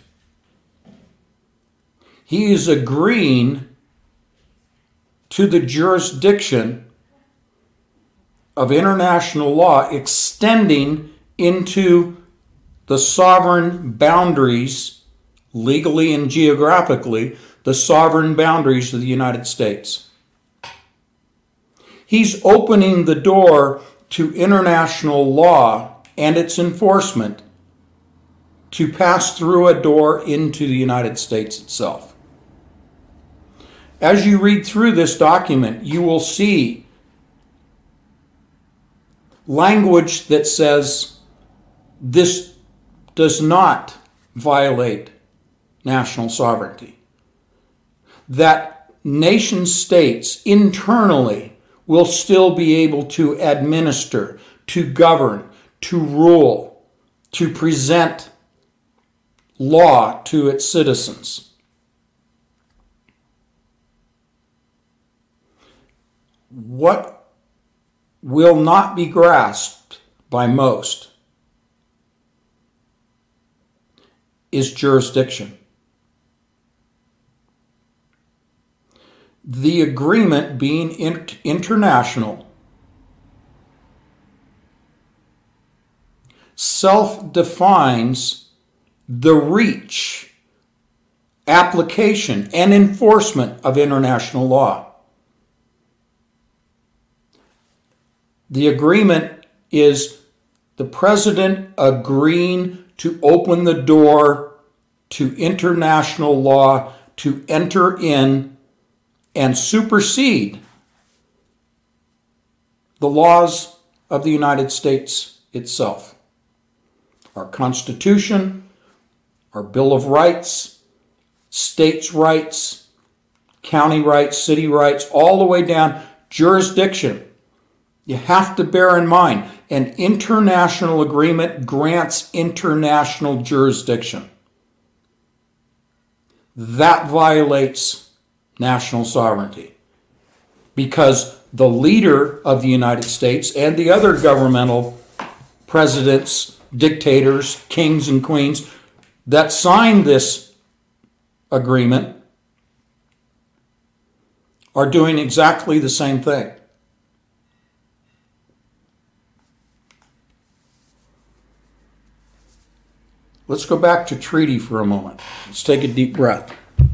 He is agreeing to the jurisdiction of international law extending into the sovereign boundaries, legally and geographically, the sovereign boundaries of the United States. He's opening the door to international law and its enforcement to pass through a door into the United States itself. As you read through this document, you will see language that says this does not violate national sovereignty. That nation states internally will still be able to administer, to govern, to rule, to present law to its citizens. What will not be grasped by most is jurisdiction. The agreement being international self-defines the reach, application, and enforcement of international law. The agreement is the president agreeing to open the door to international law to enter in and supersede the laws of the United States itself. our Constitution, our Bill of Rights, states' rights, county rights, city rights, all the way down, jurisdiction. You have to bear in mind, an international agreement grants international jurisdiction. That violates national sovereignty because the leader of the United States and the other governmental presidents, dictators, kings and queens that signed this agreement are doing exactly the same thing. Let's go back to treaty for a moment. Let's take a deep breath.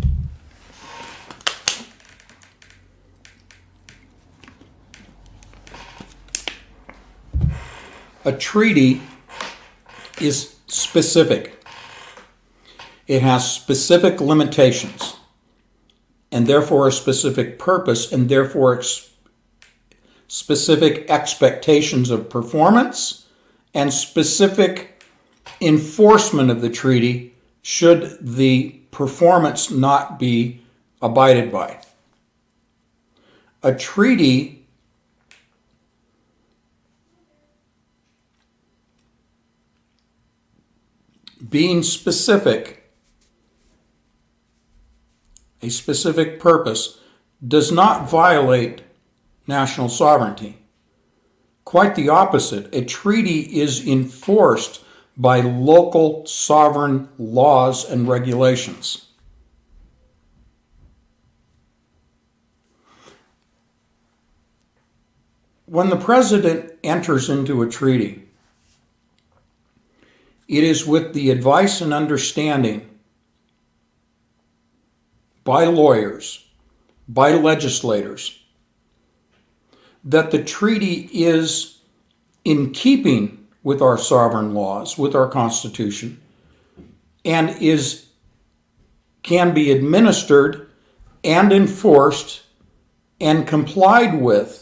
A treaty is specific. It has specific limitations and therefore a specific purpose and therefore specific expectations of performance and specific enforcement of the treaty should the performance not be abided by. A treaty being specific, a specific purpose, does not violate national sovereignty. Quite the opposite. A treaty is enforced by local sovereign laws and regulations. When the president enters into a treaty, it is with the advice and understanding by lawyers, by legislators, that the treaty is in keeping with our sovereign laws, with our Constitution, and can be administered and enforced and complied with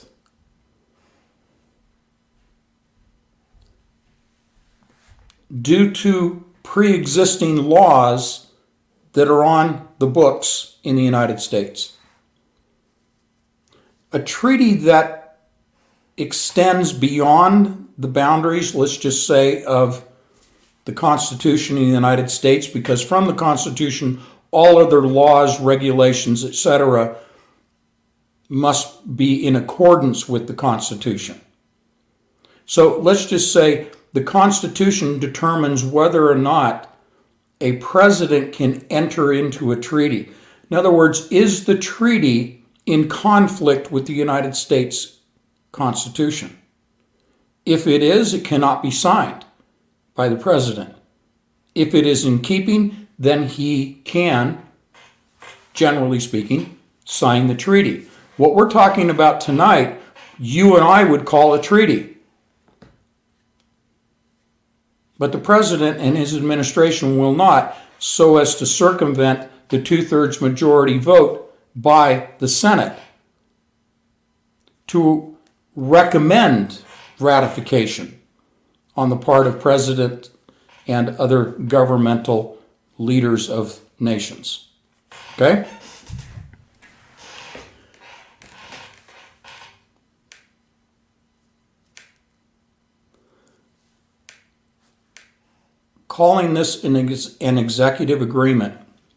due to pre-existing laws that are on the books in the United States. A treaty that extends beyond the boundaries, let's just say, of the Constitution of the United States, because from the Constitution, all other laws, regulations, etc., must be in accordance with the Constitution. So let's just say the Constitution determines whether or not a president can enter into a treaty. In other words, is the treaty in conflict with the United States Constitution? If it is, it cannot be signed by the president. If it is in keeping, then he can, generally speaking, sign the treaty. What we're talking about tonight, you and I would call a treaty. But the president and his administration will not, so as to circumvent the 2/3 majority vote by the Senate to recommend ratification on the part of president and other governmental leaders of nations. Okay? Calling this an executive agreement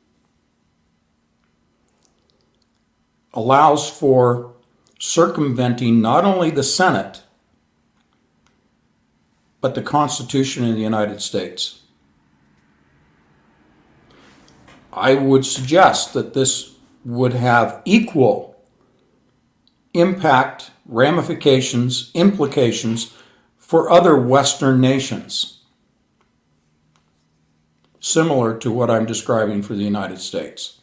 allows for circumventing not only the Senate, but the Constitution of the United States. I would suggest that this would have equal impact, ramifications, implications for other Western nations, similar to what I'm describing for the United States.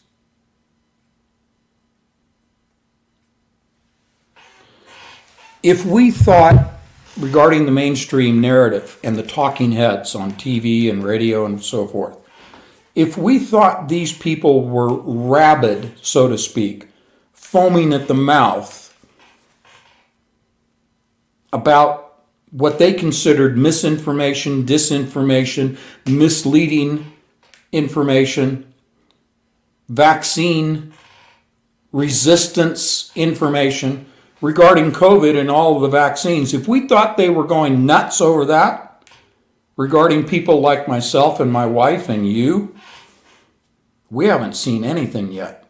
If we thought, regarding the mainstream narrative and the talking heads on TV and radio and so forth, if we thought these people were rabid, so to speak, foaming at the mouth about what they considered misinformation, disinformation, misleading information, vaccine resistance information regarding COVID and all of the vaccines. If we thought they were going nuts over that, regarding people like myself and my wife and you, we haven't seen anything yet.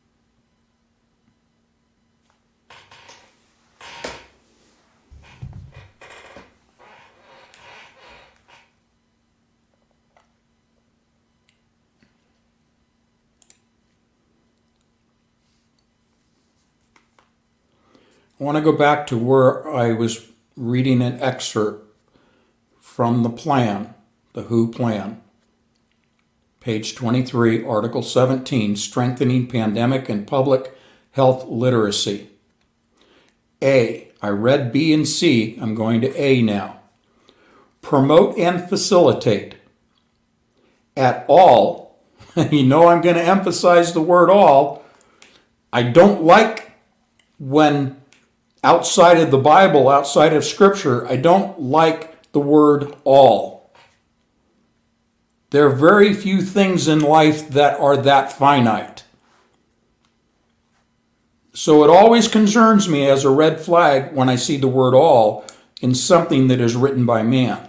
I want to go back to where I was reading an excerpt from the plan, the WHO plan. Page 23, Article 17, Strengthening Pandemic and Public Health Literacy. A, I read B and C, I'm going to A now. Promote and facilitate at all, you know I'm going to emphasize the word all. I don't like when outside of the Bible, outside of Scripture, I don't like the word all. There are very few things in life that are that finite. So it always concerns me as a red flag when I see the word all in something that is written by man.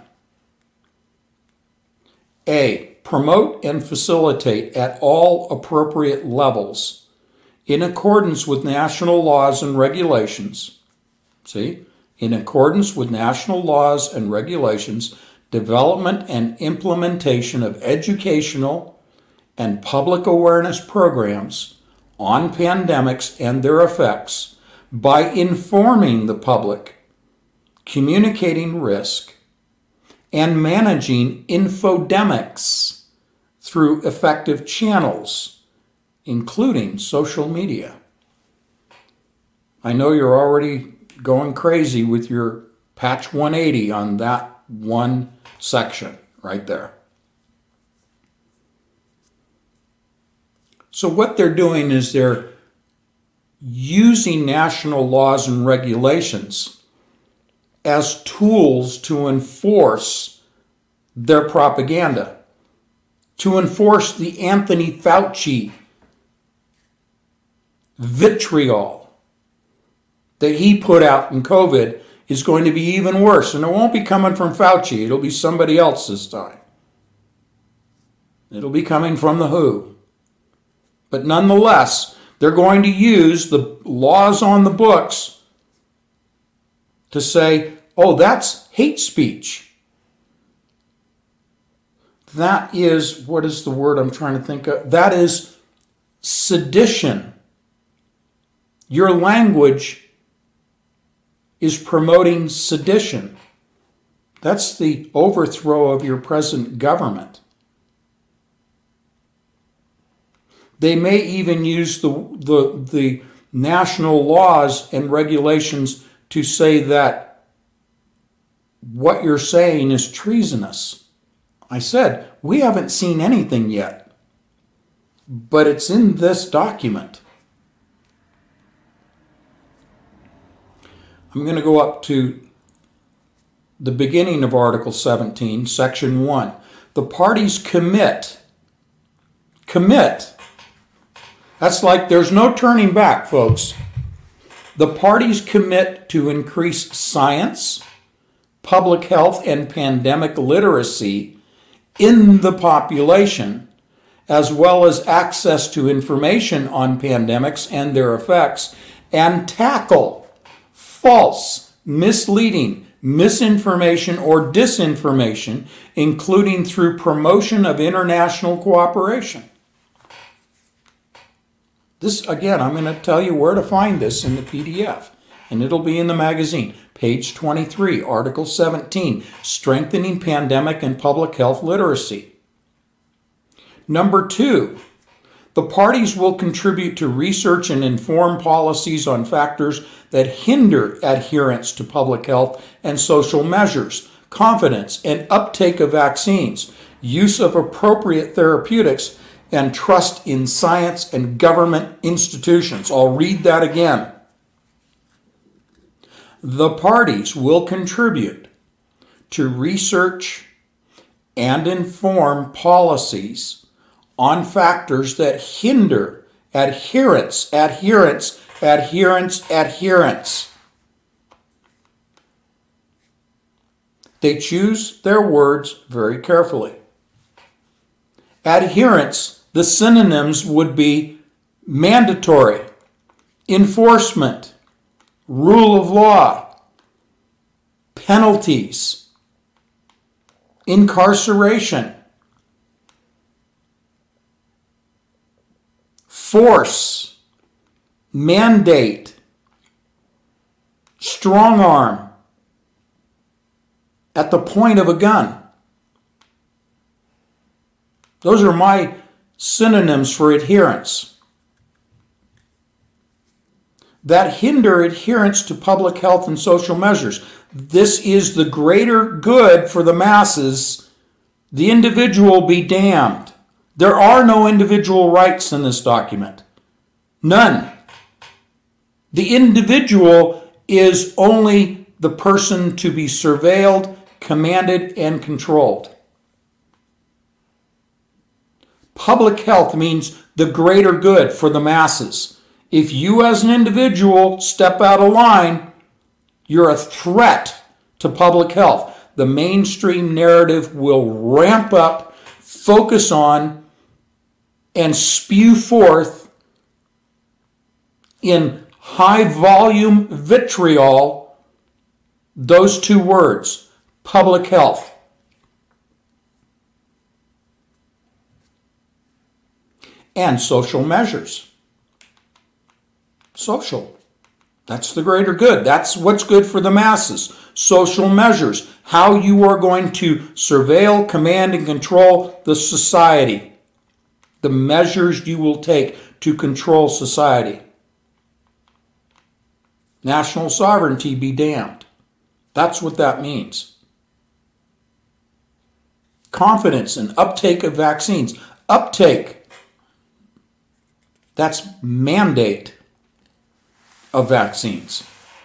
A, promote and facilitate at all appropriate levels in accordance with national laws and regulations. See, in accordance with national laws and regulations, development and implementation of educational and public awareness programs on pandemics and their effects by informing the public, communicating risk, and managing infodemics through effective channels, including social media. I know you're already going crazy with your patch 180 on that one section right there. So what they're doing is they're using national laws and regulations as tools to enforce their propaganda, to enforce the Anthony Fauci vitriol that he put out in COVID is going to be even worse. And it won't be coming from Fauci. It'll be somebody else this time. It'll be coming from the WHO. But nonetheless, they're going to use the laws on the books to say, oh, that's hate speech. That is, what is the word I'm trying to think of? That is sedition. Your language is promoting sedition. That's the overthrow of your present government. They may even use the national laws and regulations to say that what you're saying is treasonous. I said, we haven't seen anything yet, but it's in this document. I'm going to go up to the beginning of Article 17, Section 1. The parties commit. That's like there's no turning back, folks. The parties commit to increase science, public health, and pandemic literacy in the population, as well as access to information on pandemics and their effects, and tackle false, misleading, misinformation, or disinformation, including through promotion of international cooperation. This, again, I'm going to tell you where to find this in the PDF, and it'll be in the magazine. Page 23, Article 17, Strengthening Pandemic and Public Health Literacy. Number 2, the parties will contribute to research and inform policies on factors that hinder adherence to public health and social measures, confidence and uptake of vaccines, use of appropriate therapeutics, and trust in science and government institutions. I'll read that again. The parties will contribute to research and inform policies on factors that hinder adherence. They choose their words very carefully. Adherence, the synonyms would be mandatory, enforcement, rule of law, penalties, incarceration, force, mandate, strong arm, at the point of a gun. Those are my synonyms for adherence. That hinder adherence to public health and social measures. This is the greater good for the masses. The individual be damned. There are no individual rights in this document. None. The individual is only the person to be surveilled, commanded, and controlled. Public health means the greater good for the masses. If you as an individual step out of line, you're a threat to public health. The mainstream narrative will ramp up, focus on, and spew forth in high volume vitriol those two words, public health. And social measures. Social. That's the greater good. That's what's good for the masses. Social measures. How you are going to surveil, command, and control the society. The measures you will take to control society. National sovereignty be damned. That's what that means. Confidence and uptake of vaccines. Uptake. That's mandate of vaccines.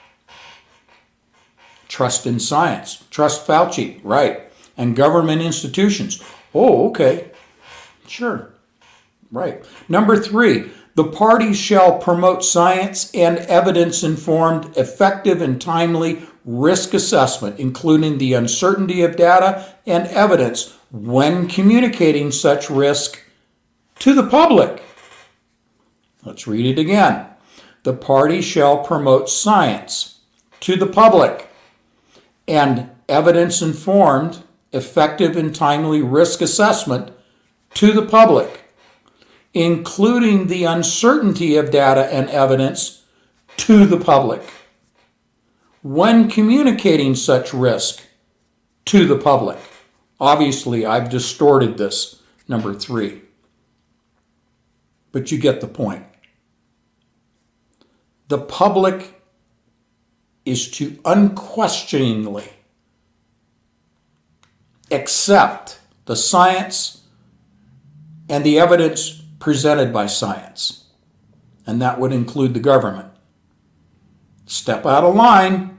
Trust in science. Trust Fauci. Right. And government institutions. Oh, okay. Sure. Right. Number 3, the parties shall promote science and evidence-informed, effective, and timely risk assessment, including the uncertainty of data and evidence when communicating such risk to the public. Let's read it again. The parties shall promote science to the public and evidence-informed, effective, and timely risk assessment to the public, including the uncertainty of data and evidence to the public when communicating such risk to the public. Obviously, I've distorted this, number 3. But you get the point. The public is to unquestioningly accept the science and the evidence presented by science. And that would include the government. Step out of line.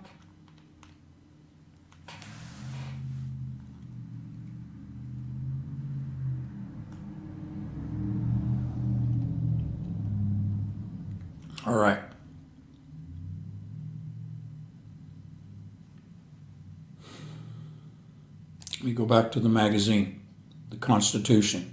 All right. We go back to the magazine, the Constitution.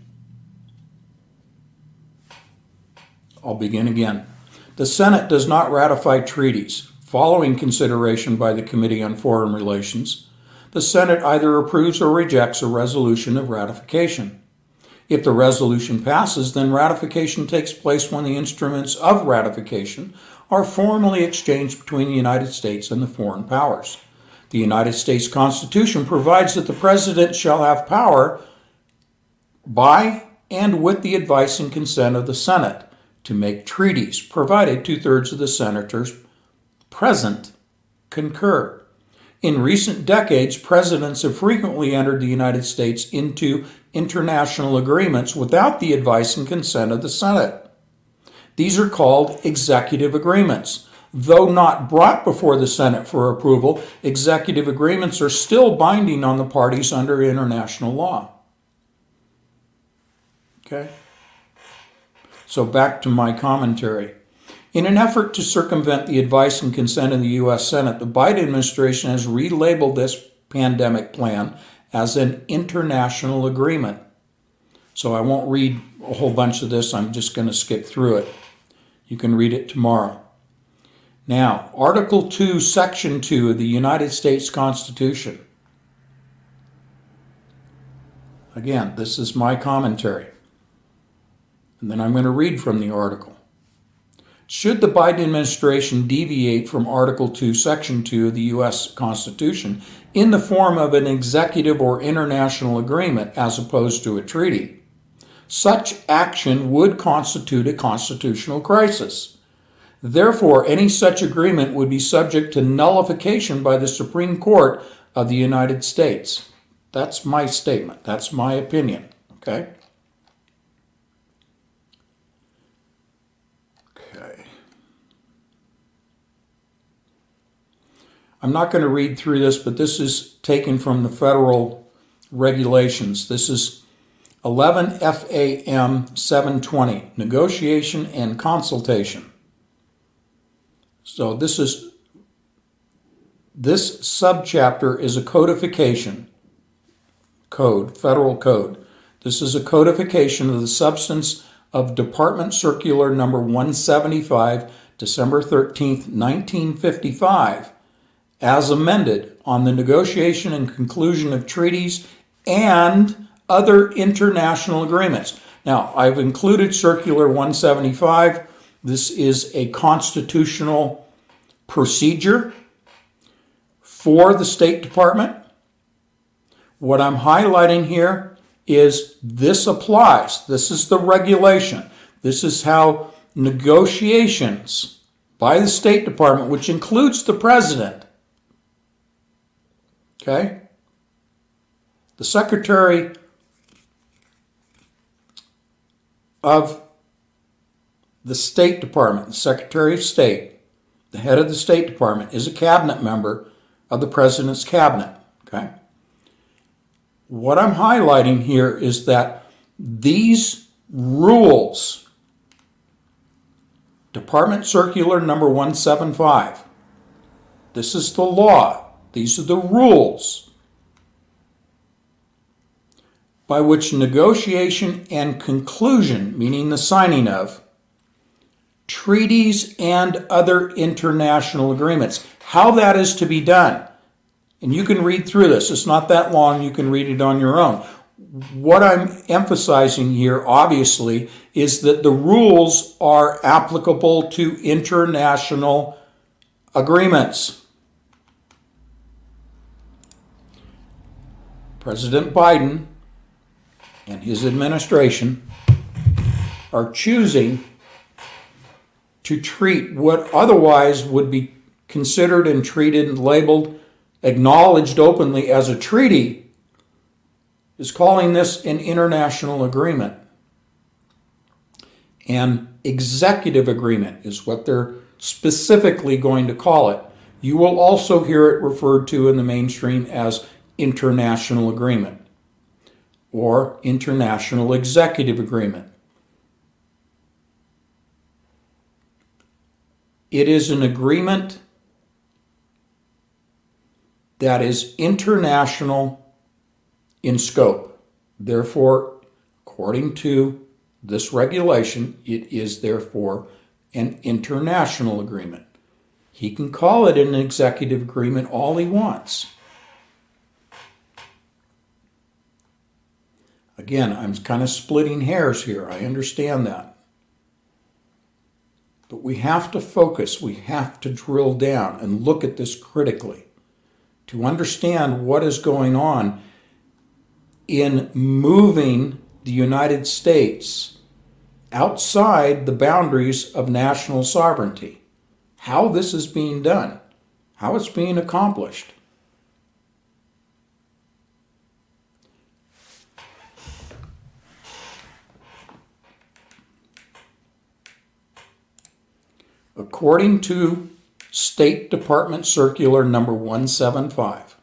I'll begin again. The Senate does not ratify treaties. Following consideration by the Committee on Foreign Relations, the Senate either approves or rejects a resolution of ratification. If the resolution passes, then ratification takes place when the instruments of ratification are formally exchanged between the United States and the foreign powers. The United States Constitution provides that the President shall have power by and with the advice and consent of the Senate to make treaties, provided 2/3 of the senators present concur. In recent decades, presidents have frequently entered the United States into international agreements without the advice and consent of the Senate. These are called executive agreements. Though not brought before the Senate for approval, executive agreements are still binding on the parties under international law. Okay? So back to my commentary. In an effort to circumvent the advice and consent of the U.S. Senate, the Biden administration has relabeled this pandemic plan as an international agreement. So I won't read a whole bunch of this. I'm just going to skip through it. You can read it tomorrow. Now, Article 2, Section 2 of the United States Constitution. Again, this is my commentary. And then I'm going to read from the article. Should the Biden administration deviate from Article 2, Section 2 of the U.S. Constitution in the form of an executive or international agreement as opposed to a treaty, such action would constitute a constitutional crisis. Therefore, any such agreement would be subject to nullification by the Supreme Court of the United States. That's my statement. That's my opinion. Okay? I'm not going to read through this, but this is taken from the federal regulations. This is 11 FAM 720, negotiation and consultation. So this subchapter is a codification code, federal code. This is a codification of the substance of Department Circular number 175, December 13th, 1955, as amended on the negotiation and conclusion of treaties and other international agreements. Now, I've included Circular 175. This is a constitutional procedure for the State Department. What I'm highlighting here is this applies. This is the regulation. This is how negotiations by the State Department, which includes the President, okay? The Secretary of the State Department, the Secretary of State, the head of the State Department, is a cabinet member of the President's cabinet, okay? What I'm highlighting here is that these rules, Department Circular number 175, this is the law. These are the rules by which negotiation and conclusion, meaning the signing of, treaties and other international agreements, how that is to be done. And you can read through this. It's not that long. You can read it on your own. What I'm emphasizing here, obviously, is that the rules are applicable to international agreements. President Biden and his administration are choosing to treat what otherwise would be considered and treated and labeled, acknowledged openly as a treaty, is calling this an international agreement. An executive agreement is what they're specifically going to call it. You will also hear it referred to in the mainstream as international agreement or international executive agreement. It is an agreement that is international in scope. Therefore, according to this regulation, it is therefore an international agreement. He can call it an executive agreement all he wants. Again, I'm kind of splitting hairs here. I understand that. But we have to focus. We have to drill down and look at this critically to understand what is going on in moving the United States outside the boundaries of national sovereignty. How this is being done. How it's being accomplished. According to State Department Circular number 175.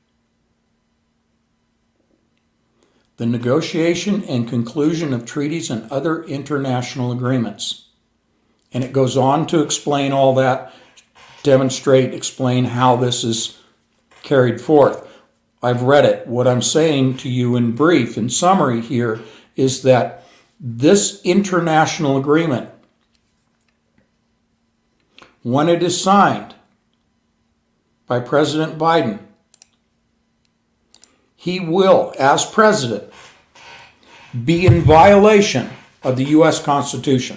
The negotiation and conclusion of treaties and other international agreements. And it goes on to explain all that, explain how this is carried forth. I've read it. What I'm saying to you in brief, in summary here, is that this international agreement, when it is signed by President Biden, he will, as president, be in violation of the U.S. Constitution.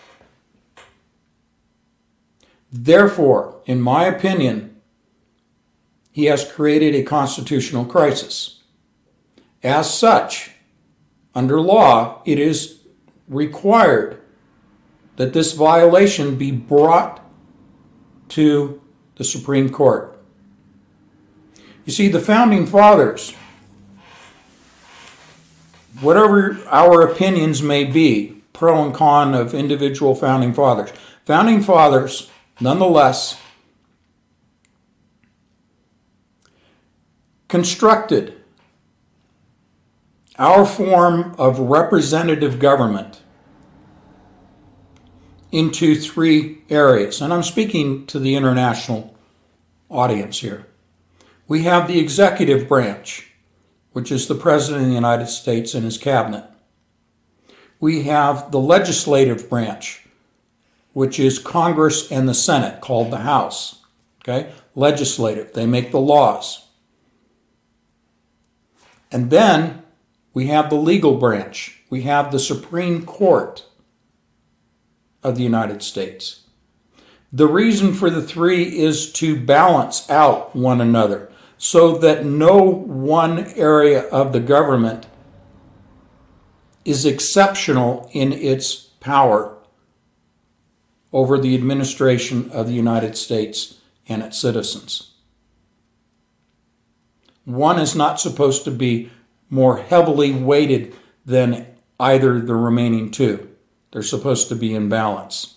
Therefore, in my opinion, he has created a constitutional crisis. As such, under law, it is required that this violation be brought to the Supreme Court. You see, the Founding Fathers, whatever our opinions may be, pro and con of individual Founding Fathers, nonetheless, constructed our form of representative government into three areas. And I'm speaking to the international audience here. We have the executive branch, which is the President of the United States and his cabinet. We have the legislative branch, which is Congress and the Senate, called the House. Okay? Legislative. They make the laws. And then we have the legal branch. We have the Supreme Court of the United States. The reason for the three is to balance out one another so that no one area of the government is exceptional in its power over the administration of the United States and its citizens. One is not supposed to be more heavily weighted than either the remaining two. They're supposed to be in balance.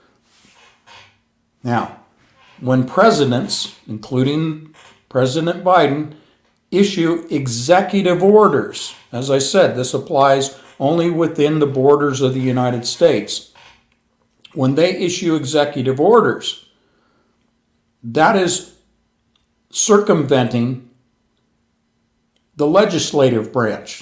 Now, when presidents, including President Biden, issue executive orders, as I said, this applies only within the borders of the United States. When they issue executive orders, that is circumventing the legislative branch,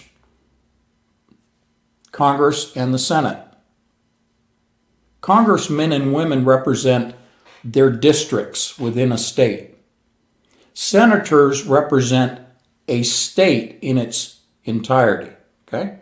Congress and the Senate. Congressmen and women represent their districts within a state. Senators represent a state in its entirety. Okay?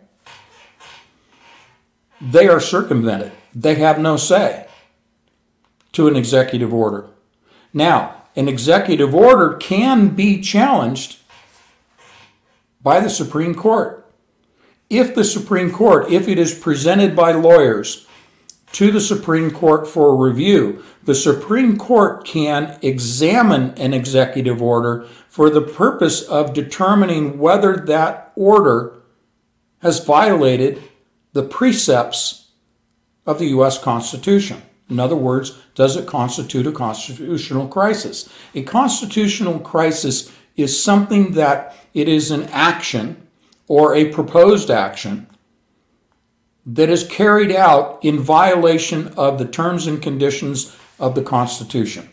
They are circumvented. They have no say to an executive order. Now, an executive order can be challenged by the Supreme Court. If the Supreme Court, if it is presented by lawyers to the Supreme Court for review, the Supreme Court can examine an executive order for the purpose of determining whether that order has violated the precepts of the U.S. Constitution. In other words, does it constitute a constitutional crisis? A constitutional crisis is something that it is an action or a proposed action that is carried out in violation of the terms and conditions of the Constitution.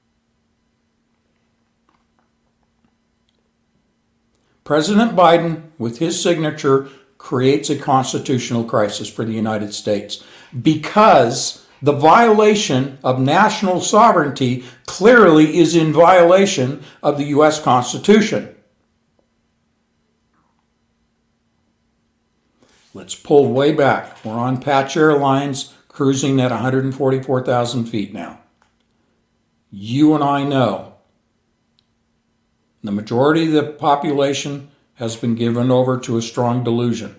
President Biden, with his signature, creates a constitutional crisis for the United States because the violation of national sovereignty clearly is in violation of the U.S. Constitution. Let's pull way back. We're on Patch Airlines, cruising at 144,000 feet now. You and I know the majority of the population has been given over to a strong delusion.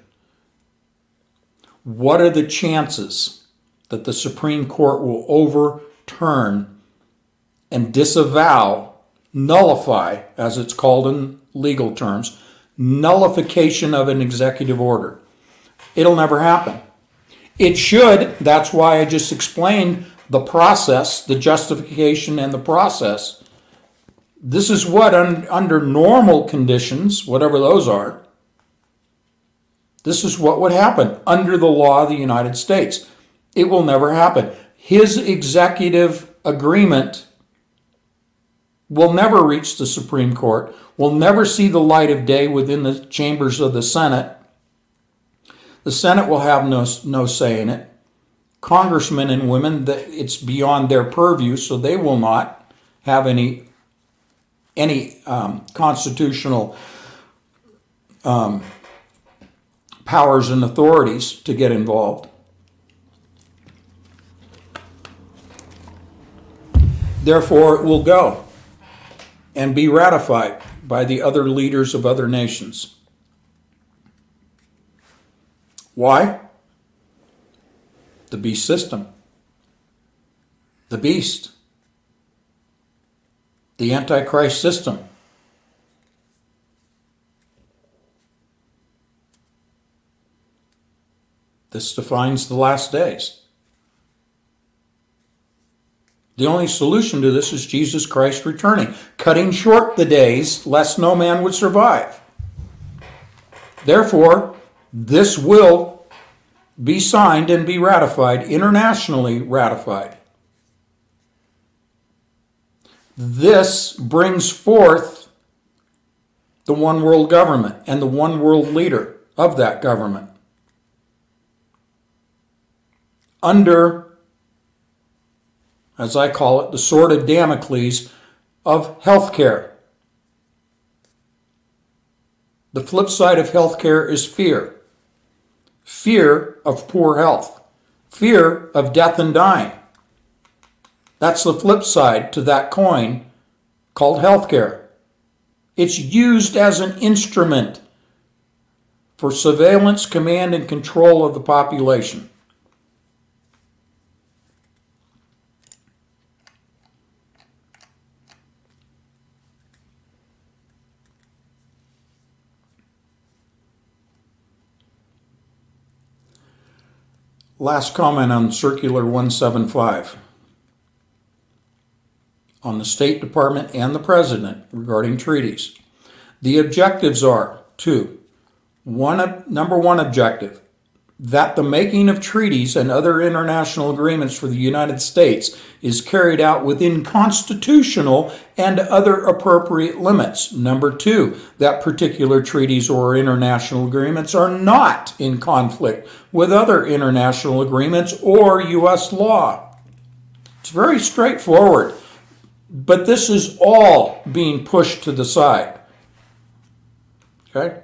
What are the chances that the Supreme Court will overturn and disavow, nullify, as it's called in legal terms, nullification of an executive order? It'll never happen. It should. That's why I just explained the process, the justification and the process. This is what, under normal conditions, whatever those are, this is what would happen under the law of the United States. It will never happen. His executive agreement will never reach the Supreme Court, will never see the light of day within the chambers of the Senate. The Senate will have no say in it. Congressmen and women, it's beyond their purview, so they will not have any constitutional powers and authorities to get involved. Therefore, it will go and be ratified by the other leaders of other nations. Why? The beast system. The beast. The Antichrist system. This defines the last days. The only solution to this is Jesus Christ returning, cutting short the days, lest no man would survive. Therefore, this will be signed and be ratified, internationally ratified. This brings forth the one world government and the one world leader of that government. Under, as I call it, the sword of Damocles of healthcare. The flip side of healthcare is fear. Fear of poor health. Fear of death and dying. That's the flip side to that coin called healthcare. It's used as an instrument for surveillance, command, and control of the population. Last comment on Circular 175 on the State Department and the President regarding treaties. The objectives are number one objective, that the making of treaties and other international agreements for the United States is carried out within constitutional and other appropriate limits. Number two, that particular treaties or international agreements are not in conflict with other international agreements or U.S. law. It's very straightforward, but this is all being pushed to the side. Okay?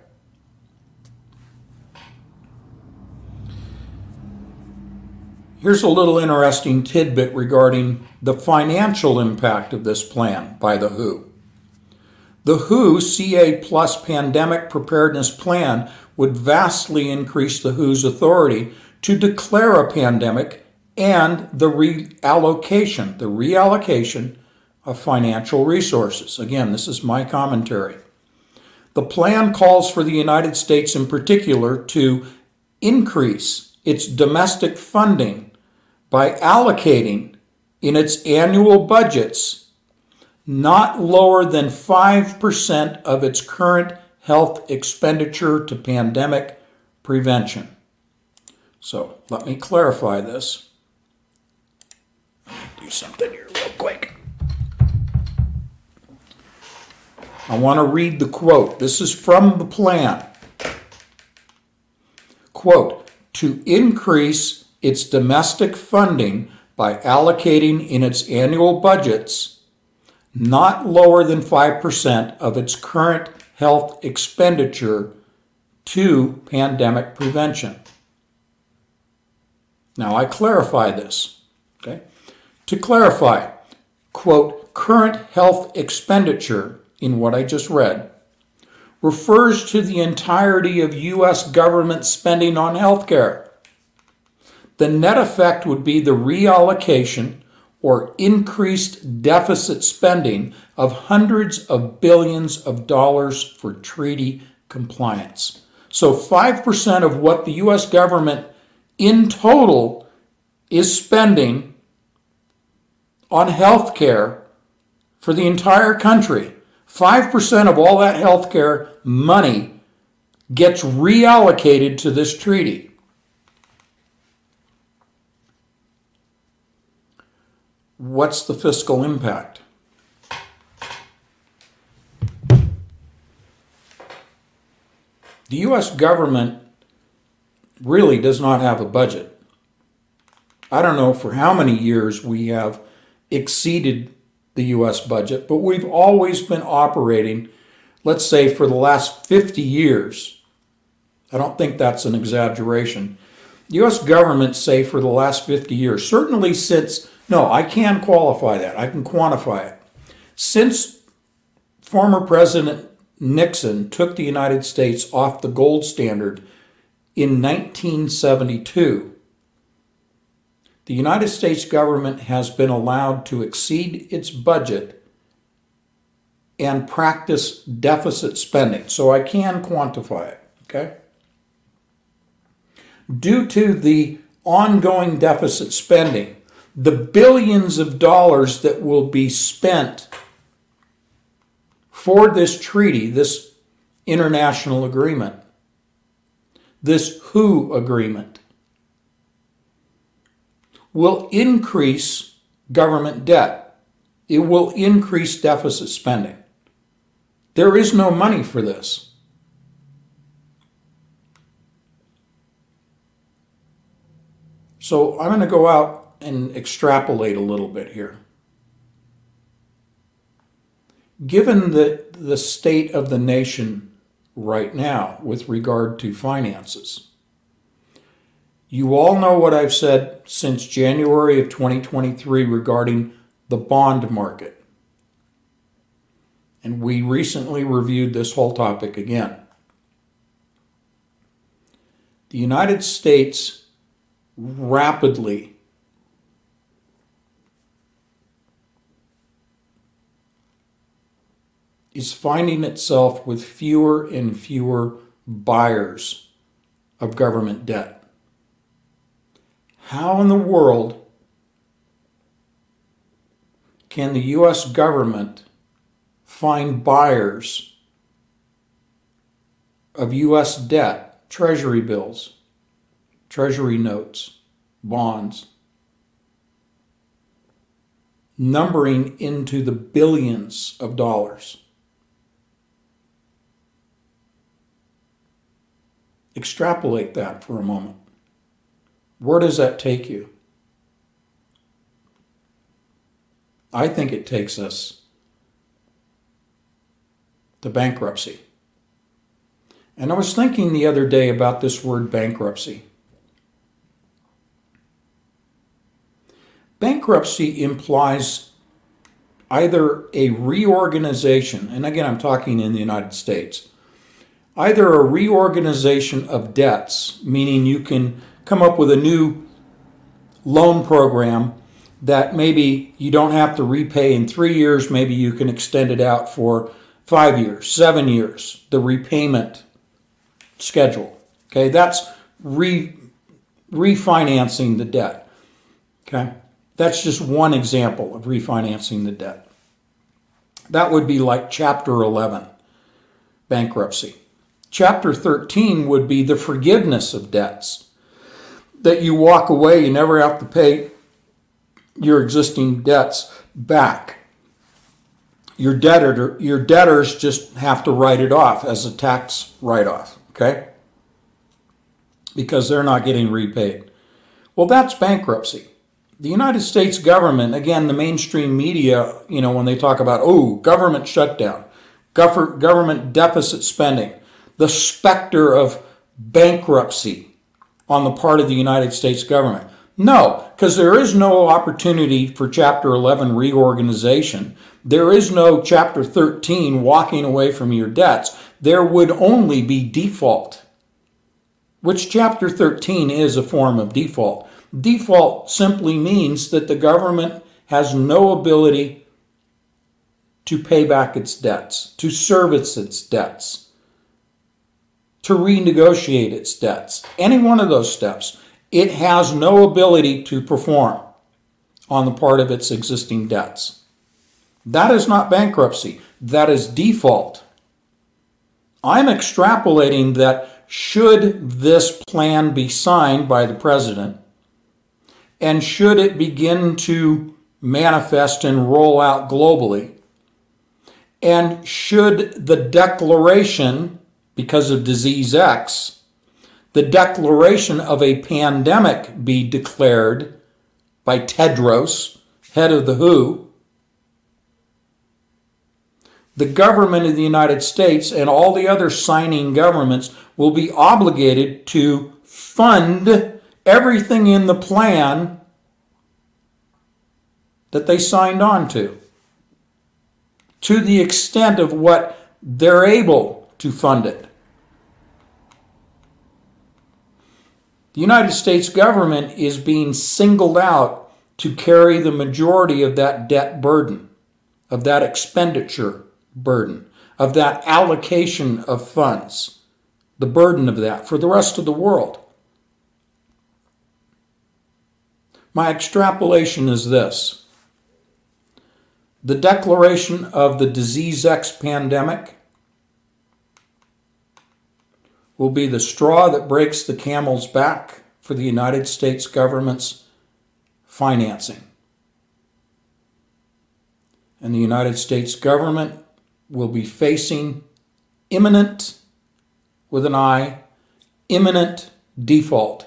Here's a little interesting tidbit regarding the financial impact of this plan by the WHO. The WHO CA Plus Pandemic Preparedness Plan would vastly increase the WHO's authority to declare a pandemic and the reallocation of financial resources. Again, this is my commentary. The plan calls for the United States in particular to increase its domestic funding by allocating in its annual budgets not lower than 5% of its current health expenditure to pandemic prevention. So let me clarify this. Do something here real quick. I want to read the quote. This is from the plan. Quote, to increase its domestic funding by allocating in its annual budgets not lower than 5% of its current health expenditure to pandemic prevention. Now I clarify this. Okay? To clarify, quote, current health expenditure in what I just read refers to the entirety of U.S. government spending on healthcare. The net effect would be the reallocation or increased deficit spending of hundreds of billions of dollars for treaty compliance. So 5% of what the U.S. government in total is spending on health care for the entire country. 5% of all that health care money gets reallocated to this treaty. What's the fiscal impact? The U.S. government really does not have a budget. I don't know for how many years we have exceeded the U.S. budget, but we've always been operating, let's say for the last 50 years. I don't think that's an exaggeration. The U.S. government, say for the last 50 years, certainly since, no, I can qualify that, I can quantify it. Since former President Nixon took the United States off the gold standard in 1972, the United States government has been allowed to exceed its budget and practice deficit spending. So I can quantify it, okay? Due to the ongoing deficit spending, the billions of dollars that will be spent for this treaty, this international agreement, this WHO agreement, will increase government debt. It will increase deficit spending. There is no money for this. So I'm going to go out and extrapolate a little bit here. Given the state of the nation right now with regard to finances, you all know what I've said since January of 2023 regarding the bond market. And we recently reviewed this whole topic again. The United States rapidly is finding itself with fewer and fewer buyers of government debt. How in the world can the U.S. government find buyers of U.S. debt, treasury bills, treasury notes, bonds, numbering into the billions of dollars? Extrapolate that for a moment. Where does that take you? I think it takes us to bankruptcy. And I was thinking the other day about this word bankruptcy. Bankruptcy implies either a reorganization, and again I'm talking in the United States, either a reorganization of debts, meaning you can come up with a new loan program that maybe you don't have to repay in 3 years, maybe you can extend it out for 5 years, 7 years, the repayment schedule. Okay, that's refinancing the debt. Okay, that's just one example of refinancing the debt. That would be like Chapter 11, bankruptcy. Chapter 13 would be the forgiveness of debts. That you walk away, you never have to pay your existing debts back. Your debtors just have to write it off as a tax write-off, okay? Because they're not getting repaid. Well, that's bankruptcy. The United States government, again, the mainstream media, when they talk about, government shutdown, government deficit spending, the specter of bankruptcy on the part of the United States government. No, because there is no opportunity for Chapter 11 reorganization. There is no Chapter 13 walking away from your debts. There would only be default, which Chapter 13 is a form of default. Default simply means that the government has no ability to pay back its debts, to service its debts, to renegotiate its debts. Any one of those steps, it has no ability to perform on the part of its existing debts. That is not bankruptcy. That is default. I'm extrapolating that should this plan be signed by the president, and should it begin to manifest and roll out globally, and should the declaration, because of disease X, the declaration of a pandemic be declared by Tedros, head of the WHO, the government of the United States and all the other signing governments will be obligated to fund everything in the plan that they signed on to the extent of what they're able to fund it. The United States government is being singled out to carry the majority of that debt burden, of that expenditure burden, of that allocation of funds, the burden of that for the rest of the world. My extrapolation is this. The declaration of the Disease X pandemic will be the straw that breaks the camel's back for the United States government's financing. And the United States government will be facing imminent, with an I, imminent default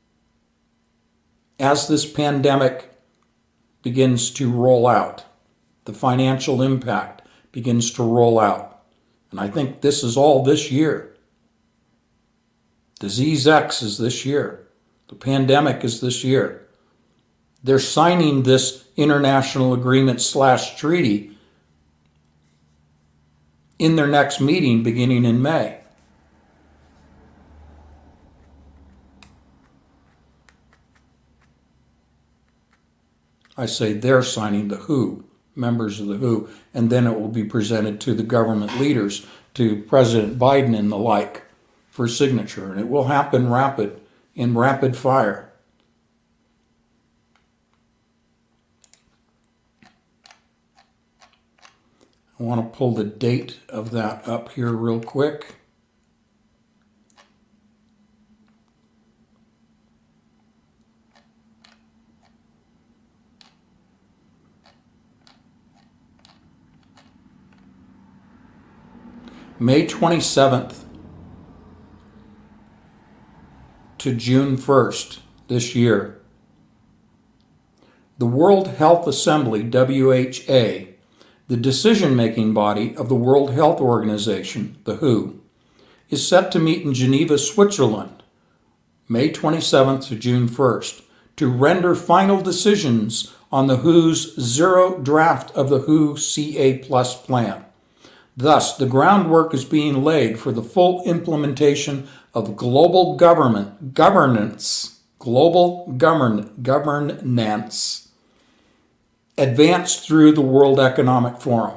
as this pandemic begins to roll out. The financial impact begins to roll out. And I think this is all this year. Disease X is this year. The pandemic is this year. They're signing this international agreement / treaty in their next meeting beginning in May. I say they're signing, the WHO, members of the WHO, and then it will be presented to the government leaders, to President Biden and the like, for signature. And it will happen in rapid fire. I want to pull the date of that up here real quick. May 27th to June 1st this year. The World Health Assembly, WHA, the decision-making body of the World Health Organization, the WHO, is set to meet in Geneva, Switzerland, May 27th to June 1st, to render final decisions on the WHO's zero draft of the WHO CA Plus plan. Thus, the groundwork is being laid for the full implementation of global governance advanced through the World Economic Forum.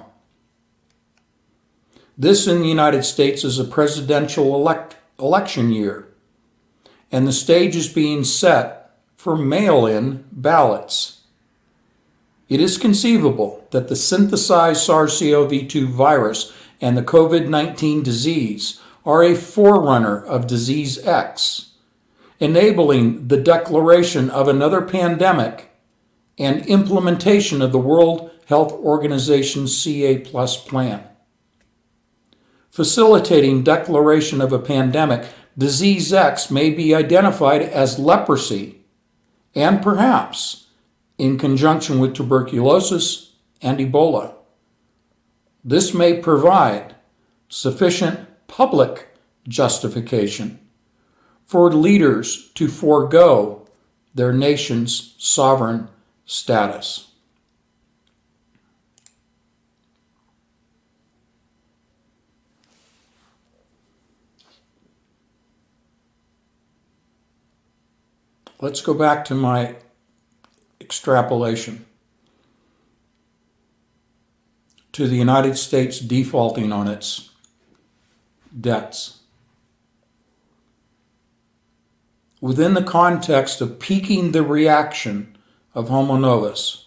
This in the United States is a presidential election year, and the stage is being set for mail-in ballots. It is conceivable that the synthesized SARS-CoV-2 virus and the COVID-19 disease are a forerunner of Disease X, enabling the declaration of another pandemic and implementation of the World Health Organization's CA Plus plan. Facilitating declaration of a pandemic, Disease X may be identified as leprosy, and perhaps in conjunction with tuberculosis and Ebola. This may provide sufficient public justification for leaders to forego their nation's sovereign status. Let's go back to my extrapolation to the United States defaulting on its debts. Within the context of piquing the reaction of Homo Novus,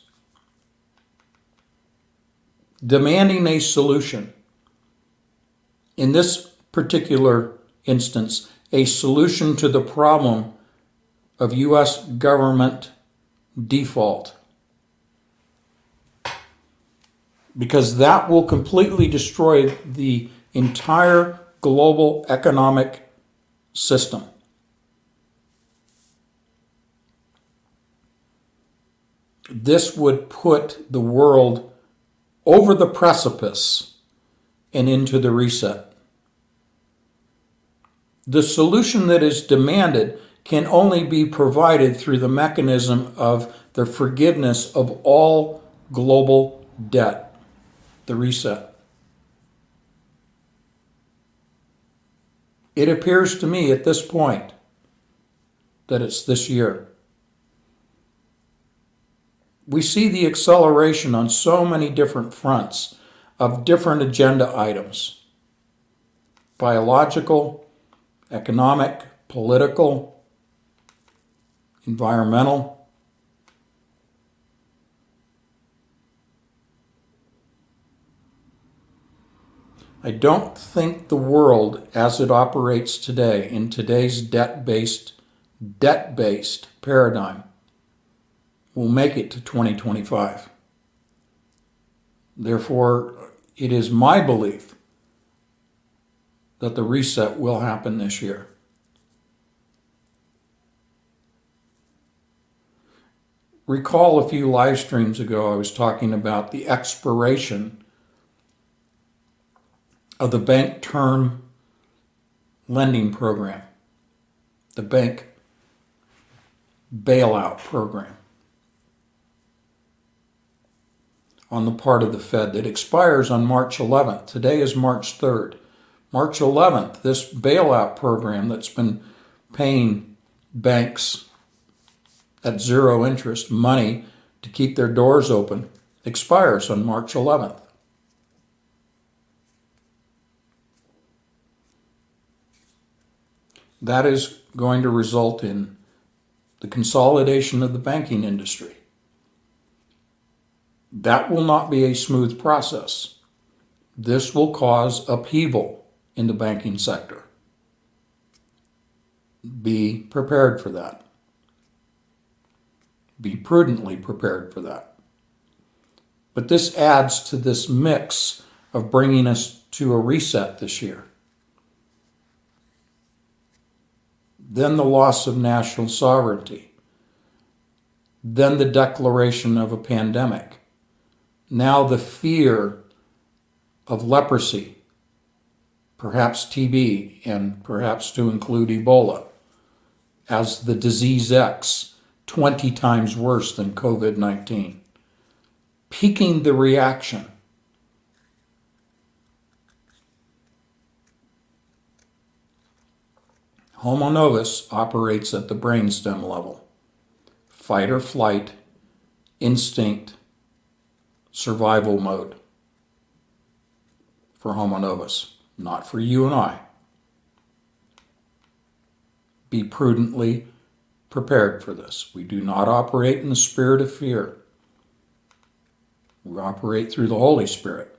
demanding a solution. In this particular instance, a solution to the problem of U.S. government default. Because that will completely destroy the entire global economic system. This would put the world over the precipice and into the reset. The solution that is demanded can only be provided through the mechanism of the forgiveness of all global debt, the reset. It appears to me at this point that it's this year. We see the acceleration on so many different fronts of different agenda items: biological, economic, political, environmental. I don't think the world as it operates today, in today's debt-based paradigm, will make it to 2025. Therefore, it is my belief that the reset will happen this year. Recall a few live streams ago I was talking about the expiration of the bank term lending program, the bank bailout program on the part of the Fed that expires on March 11th. Today is March 3rd. March 11th, this bailout program that's been paying banks at zero interest money to keep their doors open expires on March 11th. That is going to result in the consolidation of the banking industry. That will not be a smooth process. This will cause upheaval in the banking sector. Be prepared for that. Be prudently prepared for that. But this adds to this mix of bringing us to a reset this year. Then the loss of national sovereignty. Then the declaration of a pandemic. Now the fear of leprosy, perhaps TB, and perhaps to include Ebola, as the disease X, 20 times worse than COVID-19. Piquing the reaction. Homo novus operates at the brainstem level. Fight or flight, instinct, survival mode for Homo novus, not for you and I. Be prudently prepared for this. We do not operate in the spirit of fear. We operate through the Holy Spirit.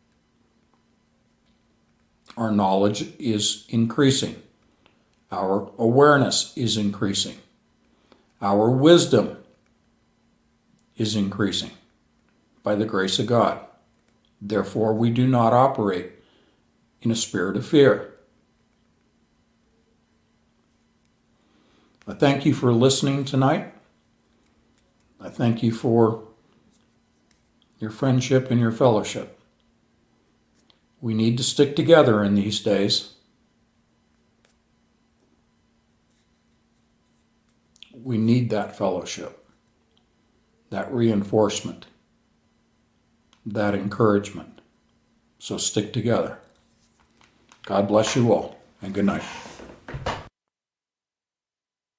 Our knowledge is increasing. Our awareness is increasing. Our wisdom is increasing by the grace of God. Therefore, we do not operate in a spirit of fear. I thank you for listening tonight. I thank you for your friendship and your fellowship. We need to stick together in these days. We need that fellowship, that reinforcement, that encouragement. So stick together. God bless you all, and good night.